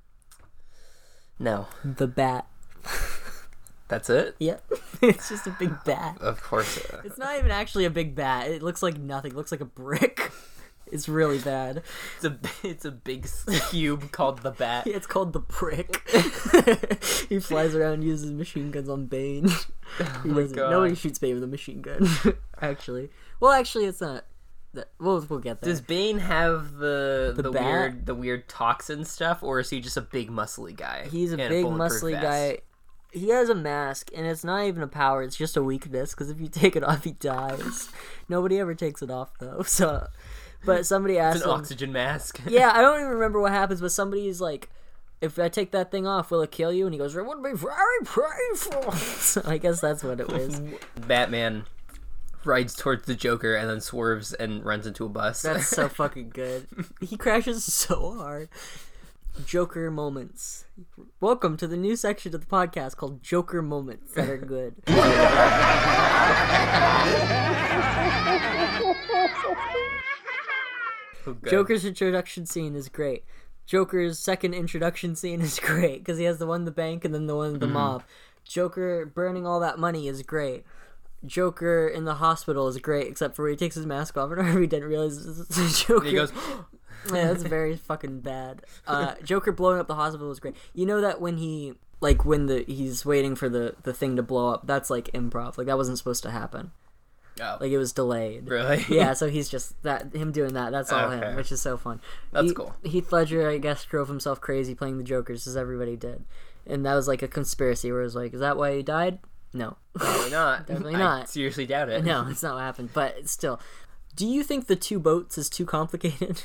Speaker 4: No.
Speaker 3: The Bat.
Speaker 4: That's it?
Speaker 3: Yep. It's just a big bat.
Speaker 4: Of course.
Speaker 3: It's not even actually a big bat. It looks like nothing. It looks like a brick. It's really bad.
Speaker 4: It's a it's a big cube called the Bat.
Speaker 3: It's called the Prick. He flies around and uses machine guns on Bane.
Speaker 4: Oh
Speaker 3: He
Speaker 4: my
Speaker 3: doesn't-
Speaker 4: God.
Speaker 3: Nobody shoots Bane with a machine gun. Actually, well, actually, it's not. That, we'll we'll get there.
Speaker 4: Does Bane have the
Speaker 3: The
Speaker 4: the,
Speaker 3: bat?
Speaker 4: weird the weird toxin stuff, or is he just a big muscly guy?
Speaker 3: He's a
Speaker 4: in
Speaker 3: big
Speaker 4: bulletproof
Speaker 3: muscly
Speaker 4: vest?
Speaker 3: guy. He has a mask, and it's not even a power. It's just a weakness. Because if you take it off, he dies. Nobody ever takes it off though. So, but somebody asked
Speaker 4: It's an
Speaker 3: him.
Speaker 4: oxygen mask.
Speaker 3: Yeah, I don't even remember what happens, but somebody's like, if I take that thing off, will it kill you? And he goes, it would be very painful. So I guess that's what it was.
Speaker 4: Batman rides towards the Joker and then swerves and runs into a bus.
Speaker 3: That's so fucking good. He crashes so hard. Joker moments. Welcome to the new section of the podcast called Joker Moments that are good.
Speaker 4: Oh, good.
Speaker 3: Joker's introduction scene is great. Joker's second introduction scene is great because he has the one in the bank and then the one in the mob. Joker burning all that money is great. Joker in the hospital is great, except for where he takes his mask off and Harvey didn't realize it's a Joker.
Speaker 4: He goes,
Speaker 3: Yeah, that's very fucking bad. Uh, Joker blowing up the hospital was great. You know that when he, like, when the he's waiting for the, the thing to blow up, that's, like, improv. Like, that wasn't supposed to happen.
Speaker 4: oh,
Speaker 3: Like, it was delayed.
Speaker 4: really?
Speaker 3: Yeah, so he's just, that him doing that, that's all
Speaker 4: Okay.
Speaker 3: him, which is so fun.
Speaker 4: That's
Speaker 3: He-
Speaker 4: cool.
Speaker 3: Heath Ledger, I guess, drove himself crazy playing the Jokers, as everybody did. And that was, like, a conspiracy where it was like, is that why he died? No.
Speaker 4: Probably not.
Speaker 3: Definitely
Speaker 4: I
Speaker 3: not.
Speaker 4: seriously doubt it.
Speaker 3: No, it's not what happened. But still, do you think the two boats is too complicated?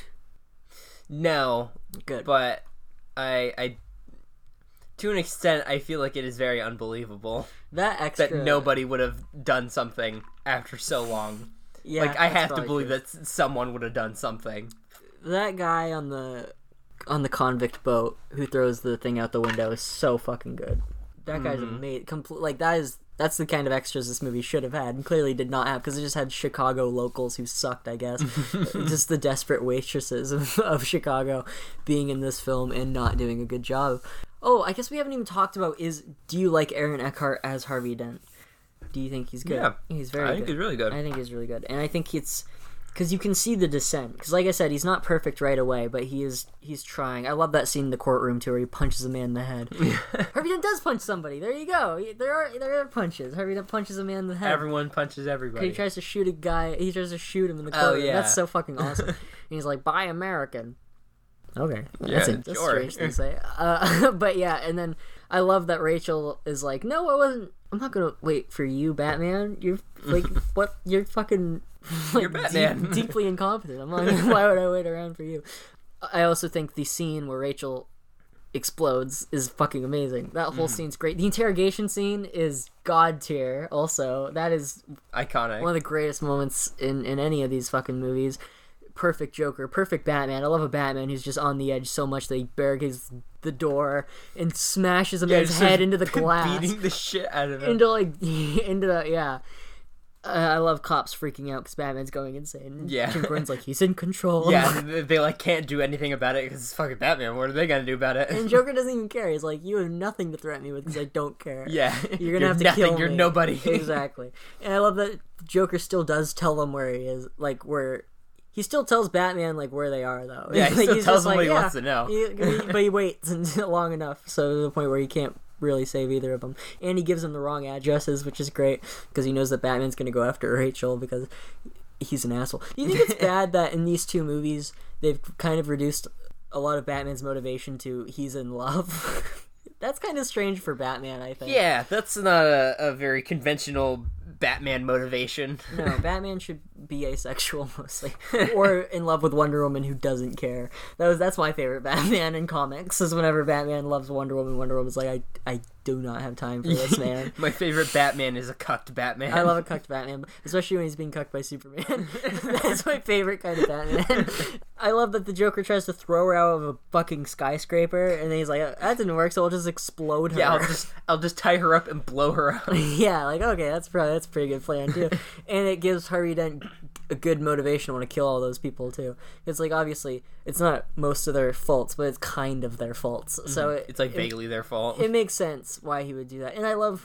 Speaker 4: No,
Speaker 3: Good.
Speaker 4: but I, I, to an extent, I feel like it is very unbelievable
Speaker 3: that extra...
Speaker 4: that nobody would have done something after so long.
Speaker 3: Yeah,
Speaker 4: like, I
Speaker 3: that's
Speaker 4: have to
Speaker 3: probably
Speaker 4: believe
Speaker 3: true.
Speaker 4: that s- someone would have done something.
Speaker 3: That guy on the on the convict boat who throws the thing out the window is so fucking good. That guy's
Speaker 4: Mm-hmm.
Speaker 3: amazing. Complete, like that is that's the kind of extras this movie should have had, and clearly did not have because it just had Chicago locals who sucked. I guess just the desperate waitresses of, of Chicago being in this film and not doing a good job. Oh, I guess we haven't even talked about is do you like Aaron Eckhart as Harvey Dent? Do you think he's good?
Speaker 4: Yeah,
Speaker 3: he's very.
Speaker 4: I
Speaker 3: good.
Speaker 4: think he's really good.
Speaker 3: I think he's really good, and I think it's because you can see the descent. Because, like I said, he's not perfect right away, but he is. He's trying. I love that scene in the courtroom too, where he punches a man in the head. Harvey Dent does punch somebody. There you go. There are there are punches. Harvey Dent punches a man in the head.
Speaker 4: Everyone punches everybody.
Speaker 3: He tries to shoot a guy. He tries to shoot him in the
Speaker 4: Oh,
Speaker 3: courtroom.
Speaker 4: yeah.
Speaker 3: That's so fucking awesome. And he's like, "Buy American." Okay, that's,
Speaker 4: Yeah,
Speaker 3: a, that's
Speaker 4: sure.
Speaker 3: strange to say. Uh, but yeah, and then I love that Rachel is like, "No, I wasn't. I'm not gonna wait for you, Batman. You're like, what? You're fucking like,
Speaker 4: You're Batman."
Speaker 3: deep- deeply incompetent. I'm like, why would I wait around for you?" I also think the scene where Rachel explodes is fucking amazing. That whole scene's great. The interrogation scene is god tier. Also, that is
Speaker 4: Iconic.
Speaker 3: one of the greatest moments in, in any of these fucking movies. Perfect Joker, perfect Batman. I love a Batman who's just on the edge so much that he barricades the door and smashes a
Speaker 4: Yeah,
Speaker 3: man's
Speaker 4: just
Speaker 3: head
Speaker 4: starts
Speaker 3: into the glass.
Speaker 4: beating the shit out of him.
Speaker 3: into like into the yeah. Uh, I love cops freaking out because Batman's going insane.
Speaker 4: Yeah.
Speaker 3: Jim Gordon's like he's in control.
Speaker 4: Yeah, they, they like can't do anything about it because it's fucking Batman. What are they gonna do about it?
Speaker 3: And Joker doesn't even care. He's like, you have nothing to threaten me with because I don't care.
Speaker 4: Yeah,
Speaker 3: You're gonna have to
Speaker 4: nothing,
Speaker 3: kill
Speaker 4: You're
Speaker 3: me.
Speaker 4: nobody.
Speaker 3: Exactly. And I love that Joker still does tell them where he is, like where he still tells Batman like where they are though.
Speaker 4: Yeah, he
Speaker 3: Like,
Speaker 4: still
Speaker 3: he's
Speaker 4: tells
Speaker 3: just
Speaker 4: him what
Speaker 3: like,
Speaker 4: he
Speaker 3: yeah.
Speaker 4: wants to know.
Speaker 3: He- he- but he waits until long enough, so to the point where he can't really save either of them. And he gives them the wrong addresses, which is great because he knows that Batman's gonna go after Rachel because he's an asshole. Do you think it's bad that in these two movies they've kind of reduced a lot of Batman's motivation to he's in love? That's kind of strange for Batman, I think.
Speaker 4: Yeah, that's not a, a very conventional Batman motivation.
Speaker 3: No, Batman should be asexual mostly, or in love with Wonder Woman who doesn't care. That was that's my favorite Batman in comics. Is whenever Batman loves Wonder Woman, Wonder Woman's like, I I do not have time for this, man.
Speaker 4: My favorite Batman is a cucked Batman.
Speaker 3: I love a cucked Batman, especially when he's being cucked by Superman. That's my favorite kind of Batman. I love that the Joker tries to throw her out of a fucking skyscraper, and then he's like, that didn't work, so I'll just explode her.
Speaker 4: Yeah, I'll just I'll just tie her up and blow her up.
Speaker 3: Yeah, like okay, that's probably that's a pretty good plan too, and it gives Harvey Dent a good motivation to want to kill all those people too. It's like obviously it's not most of their faults, but it's kind of their faults. So it,
Speaker 4: It's like
Speaker 3: it,
Speaker 4: vaguely their fault.
Speaker 3: it makes sense why he would do that, and I love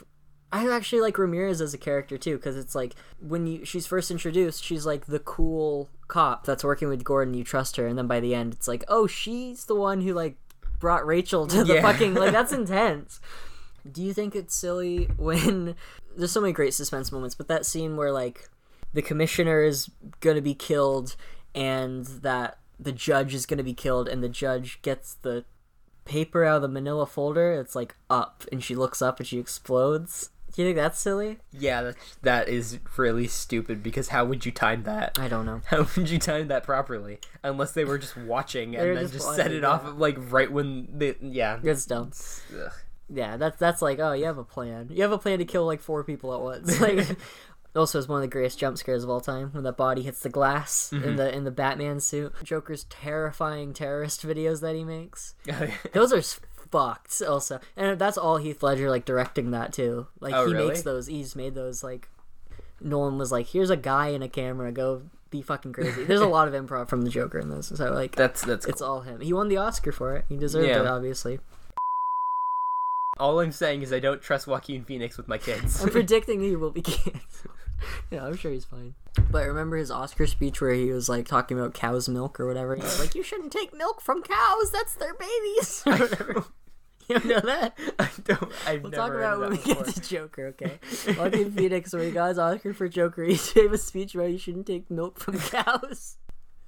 Speaker 3: I actually like Ramirez as a character too, because it's like when you she's first introduced, she's like the cool cop that's working with Gordon. You trust her, and then by the end, it's like, oh, she's the one who like brought Rachel to the
Speaker 4: Yeah.
Speaker 3: fucking like that's intense. Do you think it's silly when there's so many great suspense moments, but that scene where like the commissioner is gonna be killed and that the judge is gonna be killed, and the judge gets the paper out of the manila folder, it's like up, and she looks up and she explodes. Do you think that's silly?
Speaker 4: Yeah, that, that is really stupid, because how would you time that?
Speaker 3: I don't know.
Speaker 4: How would you time that properly? Unless they were just watching and
Speaker 3: They were
Speaker 4: then
Speaker 3: just
Speaker 4: just,
Speaker 3: watching,
Speaker 4: set it
Speaker 3: yeah.
Speaker 4: off like right when they yeah.
Speaker 3: It's dumb.
Speaker 4: Ugh.
Speaker 3: Yeah, that's that's like, oh, you have a plan. You have a plan to kill like four people at once. Like, also, is one of the greatest jump scares of all time when that body hits the glass
Speaker 4: Mm-hmm.
Speaker 3: in the in the Batman suit. Joker's terrifying terrorist videos that he makes. Those are s- fucked. Also, and that's all Heath Ledger like directing that too. Like
Speaker 4: Oh,
Speaker 3: he
Speaker 4: really?
Speaker 3: makes those. He's made those. Like Nolan was like, here's a guy in a camera. Go be fucking crazy. There's a lot of improv from the Joker in this. So like,
Speaker 4: That's that's cool.
Speaker 3: it's all him. He won the Oscar for it. He deserved
Speaker 4: Yeah.
Speaker 3: it, obviously.
Speaker 4: All I'm saying is I don't trust Joaquin Phoenix with my kids.
Speaker 3: I'm predicting he will be canceled. Yeah, I'm sure he's fine. But remember his Oscar speech where he was like talking about cow's milk or whatever? He was like, you shouldn't take milk from cows. That's their babies. Or whatever. You don't know that?
Speaker 4: I don't. I've
Speaker 3: We'll
Speaker 4: never
Speaker 3: talk
Speaker 4: heard
Speaker 3: about
Speaker 4: of
Speaker 3: it when
Speaker 4: that
Speaker 3: we
Speaker 4: before.
Speaker 3: get to Joker, okay? Joaquin Phoenix, when he got his Oscar for Joker, he gave a speech about you shouldn't take milk from cows.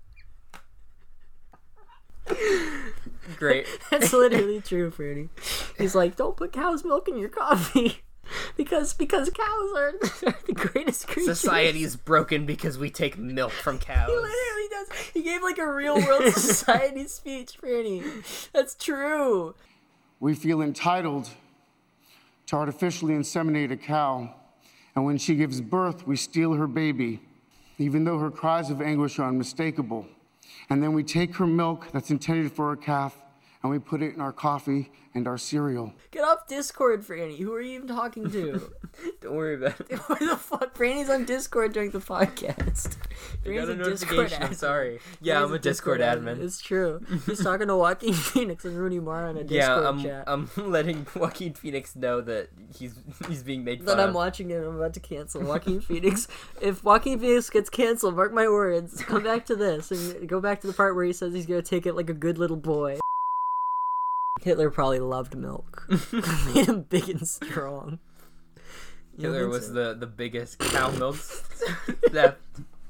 Speaker 4: Great.
Speaker 3: That's literally true, Franny. He's like, don't put cow's milk in your coffee. Because because cows are, are the greatest creatures.
Speaker 4: Society is broken because we take milk from cows.
Speaker 3: He literally does. He gave like a real world society speech, Franny. That's true.
Speaker 8: We feel entitled to artificially inseminate a cow, and when she gives birth, we steal her baby, even though her cries of anguish are unmistakable. And then we take her milk that's intended for a calf, and we put it in our coffee and our cereal.
Speaker 3: Get off Discord, Franny. Who are you even talking to?
Speaker 4: Don't worry about it.
Speaker 3: What the fuck? Franny's on Discord during the podcast.
Speaker 4: I got
Speaker 3: Franny's
Speaker 4: a notification. I'm sorry. Yeah, I'm a Discord admin.
Speaker 3: It's true. He's talking to Joaquin Phoenix and Rooney Mara in a Discord
Speaker 4: Yeah, I'm
Speaker 3: chat.
Speaker 4: I'm letting Joaquin Phoenix know that he's he's being made fun
Speaker 3: That I'm
Speaker 4: of.
Speaker 3: watching it. I'm about to cancel Joaquin Phoenix. If Joaquin Phoenix gets canceled, mark my words. Come back to this and go back to the part where he says he's gonna take it like a good little boy. Hitler probably loved milk. Made him big and strong. You don't
Speaker 4: Hitler
Speaker 3: think
Speaker 4: was
Speaker 3: so?
Speaker 4: the, the biggest cow milk theft.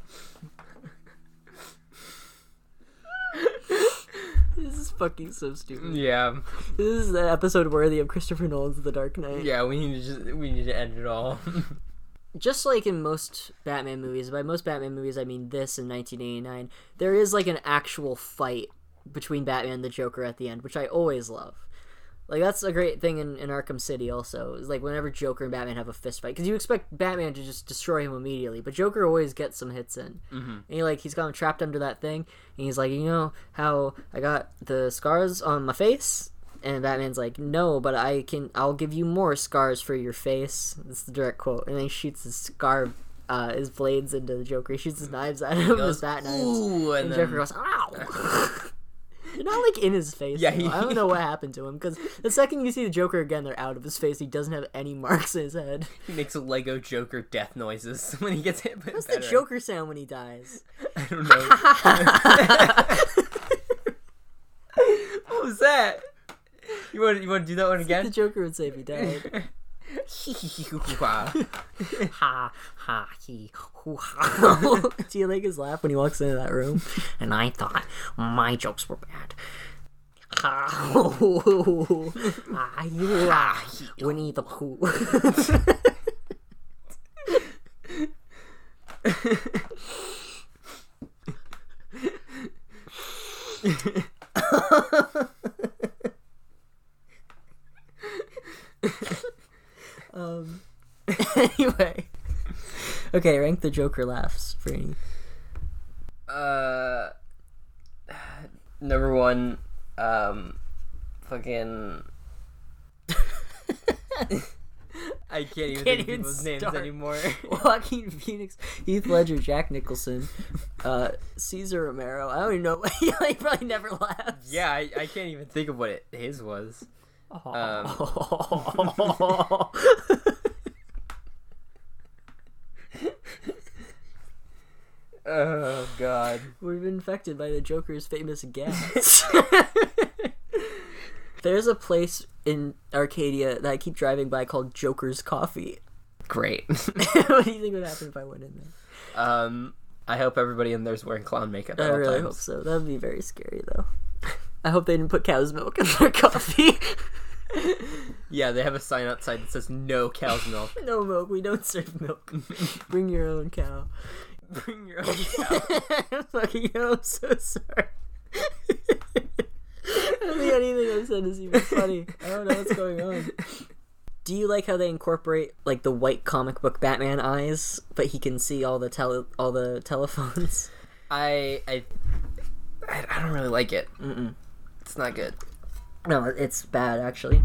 Speaker 3: This is fucking so stupid.
Speaker 4: Yeah,
Speaker 3: This is an episode worthy of Christopher Nolan's The Dark Knight.
Speaker 4: yeah. We need to just we need to end it all.
Speaker 3: Just like in most Batman movies, by most Batman movies I mean this in nineteen eighty-nine, there is like an actual fight between Batman and the Joker at the end, which I always love. Like, that's a great thing in, in Arkham City also, is like whenever Joker and Batman have a fist fight, because you expect Batman to just destroy him immediately, but Joker always gets some hits in. Mm-hmm. And he, like, he's got him trapped under that thing, and he's like, you know how I got the scars on my face? And Batman's like, no, but I can, I'll give you more scars for your face. That's the direct quote. And then he shoots his scar, uh, his blades into the Joker. He shoots his knives at him, his bat knives.
Speaker 4: Ooh, and
Speaker 3: And
Speaker 4: then
Speaker 3: Joker goes, ow! They're not like in his face.
Speaker 4: Yeah,
Speaker 3: Yeah,
Speaker 4: he-
Speaker 3: I don't know what happened to him, because the second you see the Joker again, they're out of his face. He doesn't have any marks in his head.
Speaker 4: he makes a Lego Joker death noises when he gets hit by
Speaker 3: What's
Speaker 4: a
Speaker 3: the
Speaker 4: batarang.
Speaker 3: Joker sound when he dies?
Speaker 4: I don't know. What was that? You want you want to do that one
Speaker 3: The
Speaker 4: again?
Speaker 3: Joker would say if he died. Ha ha he hoo ha. Do you like his laugh when he walks into that room? And I thought my jokes were bad. Ha ho ho. Ah, you ah, Winnie the Pooh. um. Anyway. Okay, rank the Joker laughs, Franny.
Speaker 4: Uh, number one, um, fucking. I can't even
Speaker 3: Can't
Speaker 4: think of
Speaker 3: even
Speaker 4: people's names
Speaker 3: start.
Speaker 4: anymore.
Speaker 3: Joaquin Phoenix, Heath Ledger, Jack Nicholson, uh, Cesar Romero. I don't even know. He like, probably never laughs.
Speaker 4: Yeah, I, I can't even think of what it, his was. Um,
Speaker 3: Oh.
Speaker 4: Um, Oh god.
Speaker 3: We've been infected by the Joker's famous gas. There's a place in Arcadia that I keep driving by called Joker's Coffee.
Speaker 4: Great.
Speaker 3: What do you think would happen if I went in there?
Speaker 4: Um, I hope everybody in there's wearing clown makeup at
Speaker 3: I
Speaker 4: all
Speaker 3: really
Speaker 4: times.
Speaker 3: hope so. That would be very scary, though. I hope they didn't put cow's milk in their coffee.
Speaker 4: Yeah, they have a sign outside that says no cow's milk.
Speaker 3: No milk. We don't serve milk. Bring your own cow.
Speaker 4: Bring your own cow.
Speaker 3: Fucking hell, I'm so sorry. I don't think anything I've said is even funny. I don't know what's going on. Do you like how they incorporate like the white comic book Batman eyes, but he can see all the tele all the telephones?
Speaker 4: I I I I don't really like it. Mm-mm. It's not good.
Speaker 3: No, it's bad actually.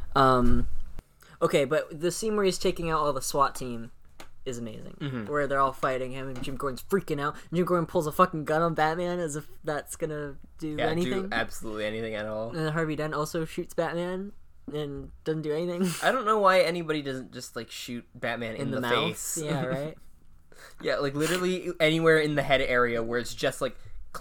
Speaker 3: Um, okay, but the scene where he's taking out all the SWAT team is amazing. Mm-hmm. Where they're all fighting him and Jim Gordon's freaking out. And Jim Gordon pulls a fucking gun on Batman as if that's gonna do
Speaker 4: yeah,
Speaker 3: anything.
Speaker 4: do absolutely anything at all.
Speaker 3: And Harvey Dent also shoots Batman and doesn't do anything.
Speaker 4: I don't know why anybody doesn't just like shoot Batman in,
Speaker 3: in the,
Speaker 4: the
Speaker 3: mouth.
Speaker 4: face.
Speaker 3: Yeah, right.
Speaker 4: Yeah, like literally anywhere in the head area where it's just like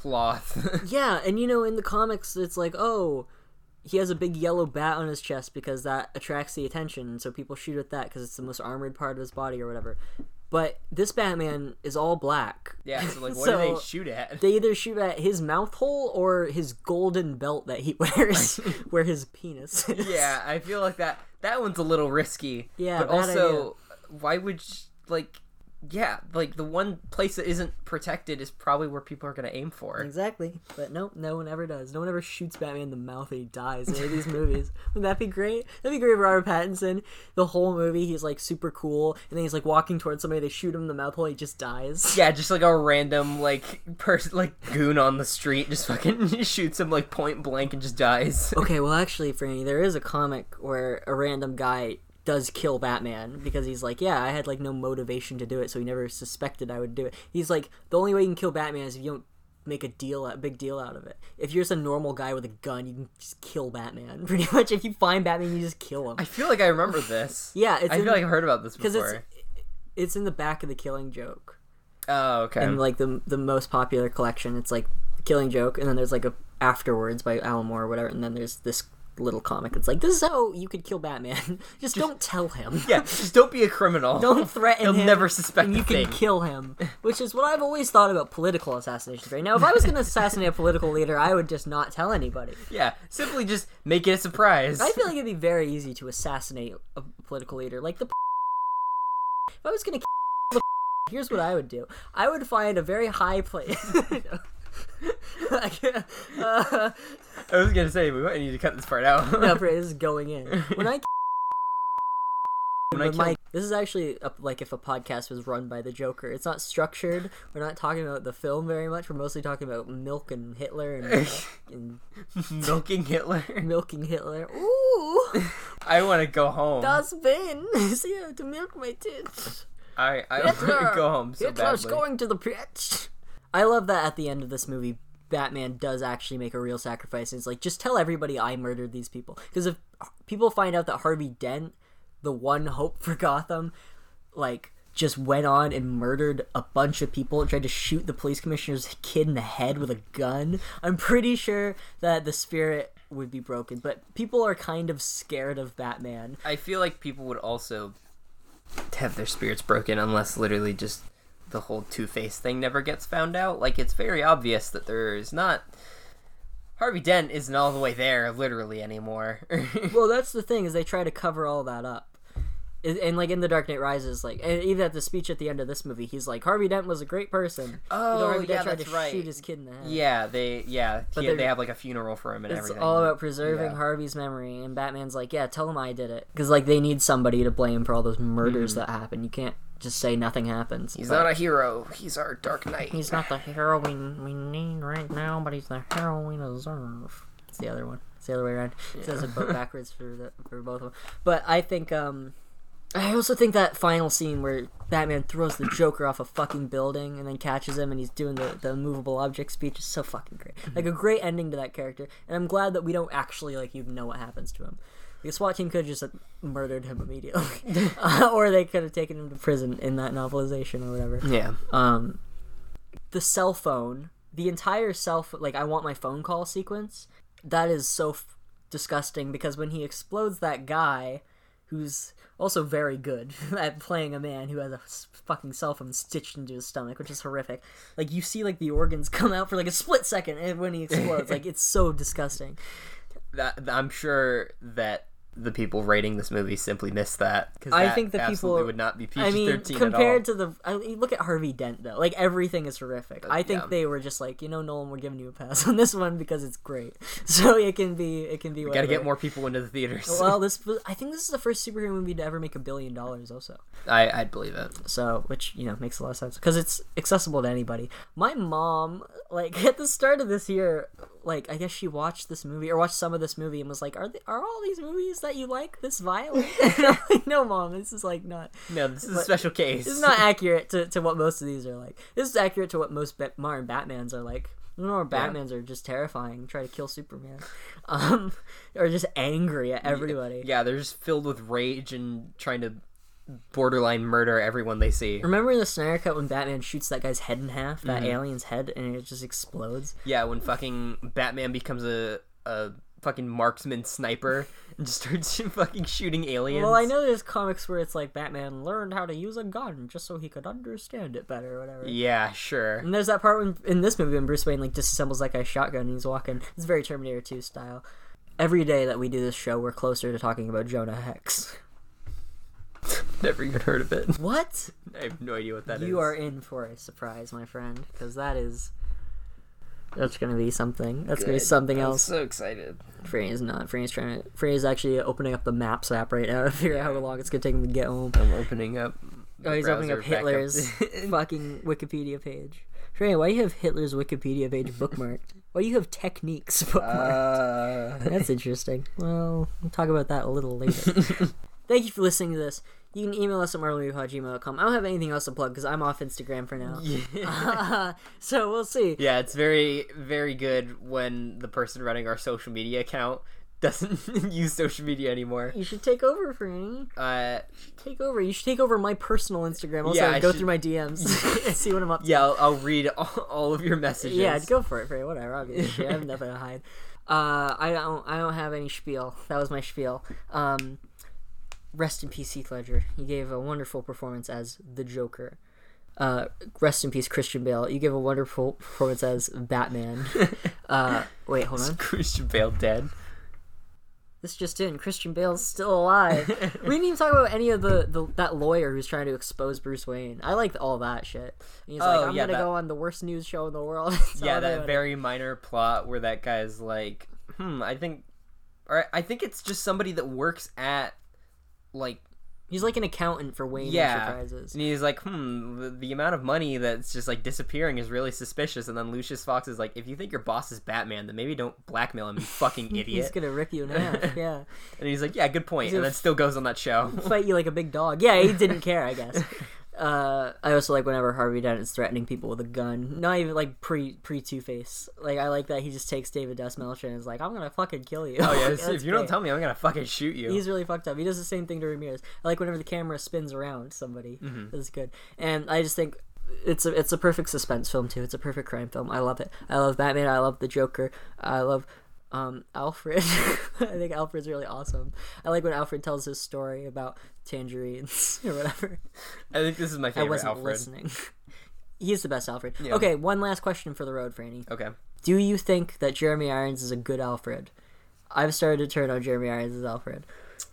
Speaker 4: cloth.
Speaker 3: Yeah, and you know in the comics it's like, oh, he has a big yellow bat on his chest because that attracts the attention, so people shoot at that because it's the most armored part of his body or whatever. But this Batman is all black.
Speaker 4: Yeah, so like what
Speaker 3: So,
Speaker 4: do they shoot at?
Speaker 3: They either shoot at his mouth hole or his golden belt that he wears, where his penis is.
Speaker 4: Yeah, I feel like that that one's a little risky.
Speaker 3: Yeah,
Speaker 4: but
Speaker 3: bad
Speaker 4: also,
Speaker 3: idea.
Speaker 4: why would you, like, yeah, like the one place that isn't protected is probably where people are gonna aim for.
Speaker 3: Exactly, but no, no one ever does. No one ever shoots Batman in the mouth and he dies in any of these movies. Wouldn't that be great? That'd be great. Robert Pattinson, the whole movie, he's like super cool, and then he's like walking towards somebody, they shoot him in the mouth hole, he just dies.
Speaker 4: Yeah, just like a random like person, like goon on the street, just fucking shoots him like point blank and just dies.
Speaker 3: Okay, well actually, Franny, there is a comic where a random guy does kill Batman because he's like, yeah, I had like no motivation to do it, so he never suspected I would do it. He's like, the only way you can kill Batman is if you don't make a deal, a big deal out of it. If you're just a normal guy with a gun, you can just kill Batman. Pretty much, if you find Batman, you just kill him.
Speaker 4: I feel like I remember this.
Speaker 3: Yeah, it's
Speaker 4: I
Speaker 3: in,
Speaker 4: feel like I've heard about this before.
Speaker 3: because it's it's in the back of the Killing Joke.
Speaker 4: Oh, okay.
Speaker 3: And like the the most popular collection, it's like Killing Joke, and then there's like a Afterwards by Alan Moore or whatever, and then there's this little comic. It's like, this is how you could kill Batman. just, just don't tell him.
Speaker 4: Yeah, just don't be a criminal.
Speaker 3: Don't threaten
Speaker 4: He'll
Speaker 3: him.
Speaker 4: never suspect
Speaker 3: and you
Speaker 4: a
Speaker 3: can
Speaker 4: thing.
Speaker 3: kill him. Which is what I've always thought about political assassinations. Right now, if I was going to assassinate a political leader, I would just not tell anybody.
Speaker 4: Yeah, simply just make it a surprise.
Speaker 3: I feel like it'd be very easy to assassinate a political leader. Like the if I was going to kill the here's what I would do. I would find a very high place. like, uh,
Speaker 4: I was gonna say we might need to cut this part out.
Speaker 3: no, this is going in. When I
Speaker 4: When I
Speaker 3: But
Speaker 4: kill-
Speaker 3: Mike, this is actually a, like if a podcast was run by the Joker. It's not structured. We're not talking about the film very much. We're mostly talking about milk and Hitler and, and
Speaker 4: milking Hitler.
Speaker 3: milking Hitler. Ooh,
Speaker 4: I want to go home.
Speaker 3: das bin. See how to milk my tits.
Speaker 4: I I want
Speaker 3: Hitler,
Speaker 4: to go home so
Speaker 3: Hitler's
Speaker 4: badly.
Speaker 3: going to the pit. I love that at the end of this movie, Batman does actually make a real sacrifice. And it's like, just tell everybody I murdered these people. Because if people find out that Harvey Dent, the one hope for Gotham, like, just went on and murdered a bunch of people and tried to shoot the police commissioner's kid in the head with a gun, I'm pretty sure that the spirit would be broken. But people are kind of scared of Batman.
Speaker 4: I feel like people would also have their spirits broken unless literally just the whole Two-Face thing never gets found out. Like, it's very obvious that there's not... Harvey Dent isn't all the way there, literally, anymore.
Speaker 3: Well, that's the thing, is they try to cover all that up. And, and like in The Dark Knight Rises, like, and even at the speech at the end of this movie, he's like, Harvey Dent was a great person.
Speaker 4: Oh,
Speaker 3: You know, Harvey Dent
Speaker 4: yeah,
Speaker 3: tried
Speaker 4: that's
Speaker 3: to
Speaker 4: right.
Speaker 3: shoot his kid in the head.
Speaker 4: yeah, they, yeah,
Speaker 3: But
Speaker 4: he-
Speaker 3: they're-
Speaker 4: they have, like, a funeral for him and
Speaker 3: It's
Speaker 4: everything.
Speaker 3: all about preserving
Speaker 4: Yeah.
Speaker 3: Harvey's memory, and Batman's like, yeah, tell him I did it. Because, like, they need somebody to blame for all those murders that happen. You can't just say nothing happens.
Speaker 4: He's
Speaker 3: But
Speaker 4: not a hero. He's our Dark Knight.
Speaker 3: he's not the hero we, we need right now, but he's the hero we deserve. It's the other one. It's the other way around. It says it both backwards for the, for both of them. But I think, um... I also think that final scene where Batman throws the Joker off a fucking building and then catches him and he's doing the, the immovable object speech is so fucking great. Like, a great ending to that character. And I'm glad that we don't actually, like, even know what happens to him. The SWAT team could have just like, murdered him immediately. uh, or they could have taken him to prison in that novelization or whatever.
Speaker 4: Yeah.
Speaker 3: Um, the cell phone, the entire cell phone, like, I want my phone call sequence, that is so f- disgusting, because when he explodes that guy, who's also very good at playing a man who has a fucking cell phone stitched into his stomach, which is horrific. Like, you see, like, the organs come out for, like, a split second when he explodes. Like, it's so disgusting.
Speaker 4: That, I'm sure that the people rating this movie simply missed that. Because
Speaker 3: I think the
Speaker 4: absolutely
Speaker 3: people
Speaker 4: would not be P G
Speaker 3: I mean,
Speaker 4: thirteen
Speaker 3: compared
Speaker 4: at all.
Speaker 3: to the, I mean, look at Harvey Dent though. Like, everything is horrific. I think
Speaker 4: yeah.
Speaker 3: they were just like, you know, Nolan, we're giving you a pass on this one because it's great. So it can be, it can be.
Speaker 4: We
Speaker 3: whatever.
Speaker 4: gotta get more people into the theaters.
Speaker 3: Well, this, I think this is the first superhero movie to ever make a billion dollars. Also,
Speaker 4: I, I'd believe it.
Speaker 3: so which you know makes a lot of sense because it's accessible to anybody. My mom, like at the start of this year, like I guess she watched this movie or watched some of this movie and was like, "Are they, are all these movies that you like this violent?" And I'm like, "No, mom, this is like not."
Speaker 4: No, this is
Speaker 3: but
Speaker 4: a special case.
Speaker 3: This is not accurate to, to what most of these are like. This is accurate to what most ba- modern Batmans are like. More Batmans yeah. are just terrifying, try to kill Superman, um, or just angry at everybody.
Speaker 4: Yeah, they're just filled with rage and trying to borderline murder everyone they see.
Speaker 3: Remember in the Snyder Cut when Batman shoots that guy's head in half, that mm-hmm. alien's head, and it just explodes?
Speaker 4: Yeah, when fucking Batman becomes a a fucking marksman sniper and just starts fucking shooting aliens.
Speaker 3: Well, I know there's comics where it's like Batman learned how to use a gun just so he could understand it better or whatever.
Speaker 4: Yeah, sure.
Speaker 3: And there's that part when, in this movie when Bruce Wayne like disassembles that guy's shotgun and he's walking. It's very Terminator two style. Every day that we do this show, we're closer to talking about Jonah Hex.
Speaker 4: Never even heard of it.
Speaker 3: What?
Speaker 4: I have no idea what that
Speaker 3: you
Speaker 4: is.
Speaker 3: You are in for a surprise, my friend, because that is... That's gonna be something. That's Good. gonna be something
Speaker 4: I'm
Speaker 3: else.
Speaker 4: so excited.
Speaker 3: Franny's not. Franny's trying to. Franny's actually opening up the Maps app right now to figure out how long it's gonna take him to get home.
Speaker 4: I'm opening up.
Speaker 3: Oh, he's opening up Hitler's up. fucking Wikipedia page. Franny, why do you have Hitler's Wikipedia page bookmarked? Why do you have techniques bookmarked? Uh... That's interesting. Well, we'll talk about that a little later. Thank you for listening to this. You can email us at marvel movie pod at gmail dot com. I don't have anything else to plug because I'm off Instagram for now. Yeah. Uh, so we'll see.
Speaker 4: Yeah, it's very, very good when the person running our social media account doesn't use social media anymore.
Speaker 3: You should take over, Franny.
Speaker 4: Uh,
Speaker 3: take over. You should take over my personal Instagram. Also,
Speaker 4: yeah,
Speaker 3: go
Speaker 4: should...
Speaker 3: through my D Ms and see what I'm up to.
Speaker 4: Yeah, I'll, I'll read all, all of your messages.
Speaker 3: Yeah, go for it, Franny. Whatever. Obviously, I have nothing to hide. Uh, I don't. I don't have any spiel. That was my spiel. Um. Rest in peace, Heath Ledger. He gave a wonderful performance as the Joker. Uh, rest in peace, Christian Bale. You gave a wonderful performance as Batman. uh, wait, hold on.
Speaker 4: Is Christian Bale dead?
Speaker 3: This just in. Christian Bale's still alive. We didn't even talk about any of the, the that lawyer who's trying to expose Bruce Wayne. I liked all that shit. And he's oh, like, I'm yeah, gonna that... go on the worst news show in the world.
Speaker 4: Yeah, that very minor plot where that guy's like, hmm, I think, or I think it's just somebody that works at. Like
Speaker 3: he's like an accountant for Wayne
Speaker 4: yeah.
Speaker 3: Enterprises.
Speaker 4: And he's like, hmm, the, the amount of money that's just like disappearing is really suspicious. And then Lucius Fox is like, if you think your boss is Batman, then maybe don't blackmail him, you fucking idiot.
Speaker 3: He's gonna rip you in half, yeah.
Speaker 4: And he's like, yeah, good point. And then still goes on that show.
Speaker 3: Fight you like a big dog. Yeah, he didn't care, I guess. Uh, I also like whenever Harvey Dent is threatening people with a gun. Not even like pre pre Two Face. Like I like that he just takes David Dastmalchian and is like, I'm gonna fucking kill you.
Speaker 4: Oh yeah, if you great. don't tell me, I'm gonna fucking shoot you.
Speaker 3: He's really fucked up. He does the same thing to Ramirez. I like whenever the camera spins around somebody. Mm-hmm. That's good. And I just think it's a it's a perfect suspense film too. It's a perfect crime film. I love it. I love Batman. I love the Joker. I love. Um, Alfred. I think Alfred's really awesome. I like when Alfred tells his story about tangerines or whatever.
Speaker 4: I think this is my favorite
Speaker 3: I wasn't
Speaker 4: Alfred.
Speaker 3: listening. He's the best Alfred.
Speaker 4: Yeah.
Speaker 3: Okay, one last question for the road, Franny.
Speaker 4: Okay.
Speaker 3: Do you think that Jeremy Irons is a good Alfred? I've started to turn on Jeremy Irons as Alfred.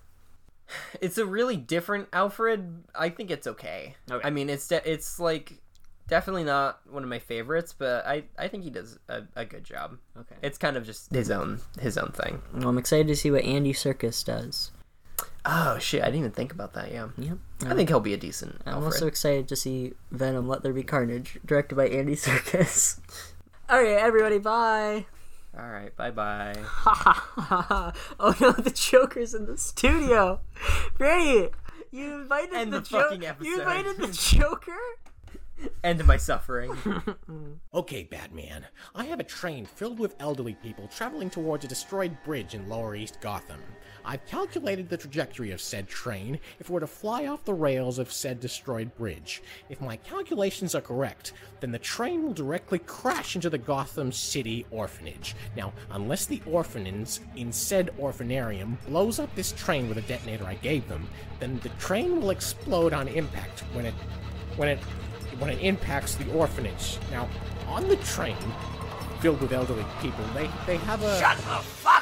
Speaker 4: It's a really different Alfred. I think it's okay. okay. I mean, it's de- it's like... Definitely not one of my favorites, but I, I think he does a, a good job.
Speaker 3: Okay.
Speaker 4: It's kind of just his own his own thing.
Speaker 3: Well, I'm excited to see what Andy Serkis does.
Speaker 4: Oh, shit. I didn't even think about that, yeah.
Speaker 3: Yep.
Speaker 4: I um, think he'll be a decent
Speaker 3: I'm
Speaker 4: Alfred.
Speaker 3: also excited to see Venom Let There Be Carnage, directed by Andy Serkis. Alright, everybody, bye!
Speaker 4: Alright, bye-bye.
Speaker 3: Oh no, the Joker's in the studio! Franny, you invited
Speaker 4: End
Speaker 3: the,
Speaker 4: the
Speaker 3: jo-
Speaker 4: fucking episode.
Speaker 3: You invited the Joker?
Speaker 4: End my suffering.
Speaker 1: Okay, Batman. I have a train filled with elderly people traveling towards a destroyed bridge in Lower East Gotham. I've calculated the trajectory of said train if it were to fly off the rails of said destroyed bridge. If my calculations are correct, then the train will directly crash into the Gotham City orphanage. Now, unless the orphanage in said orphanarium blows up this train with a detonator I gave them, then the train will explode on impact when it when it when it impacts the orphanage. Now, on the train filled with elderly people, they they have a
Speaker 9: Shut the fuck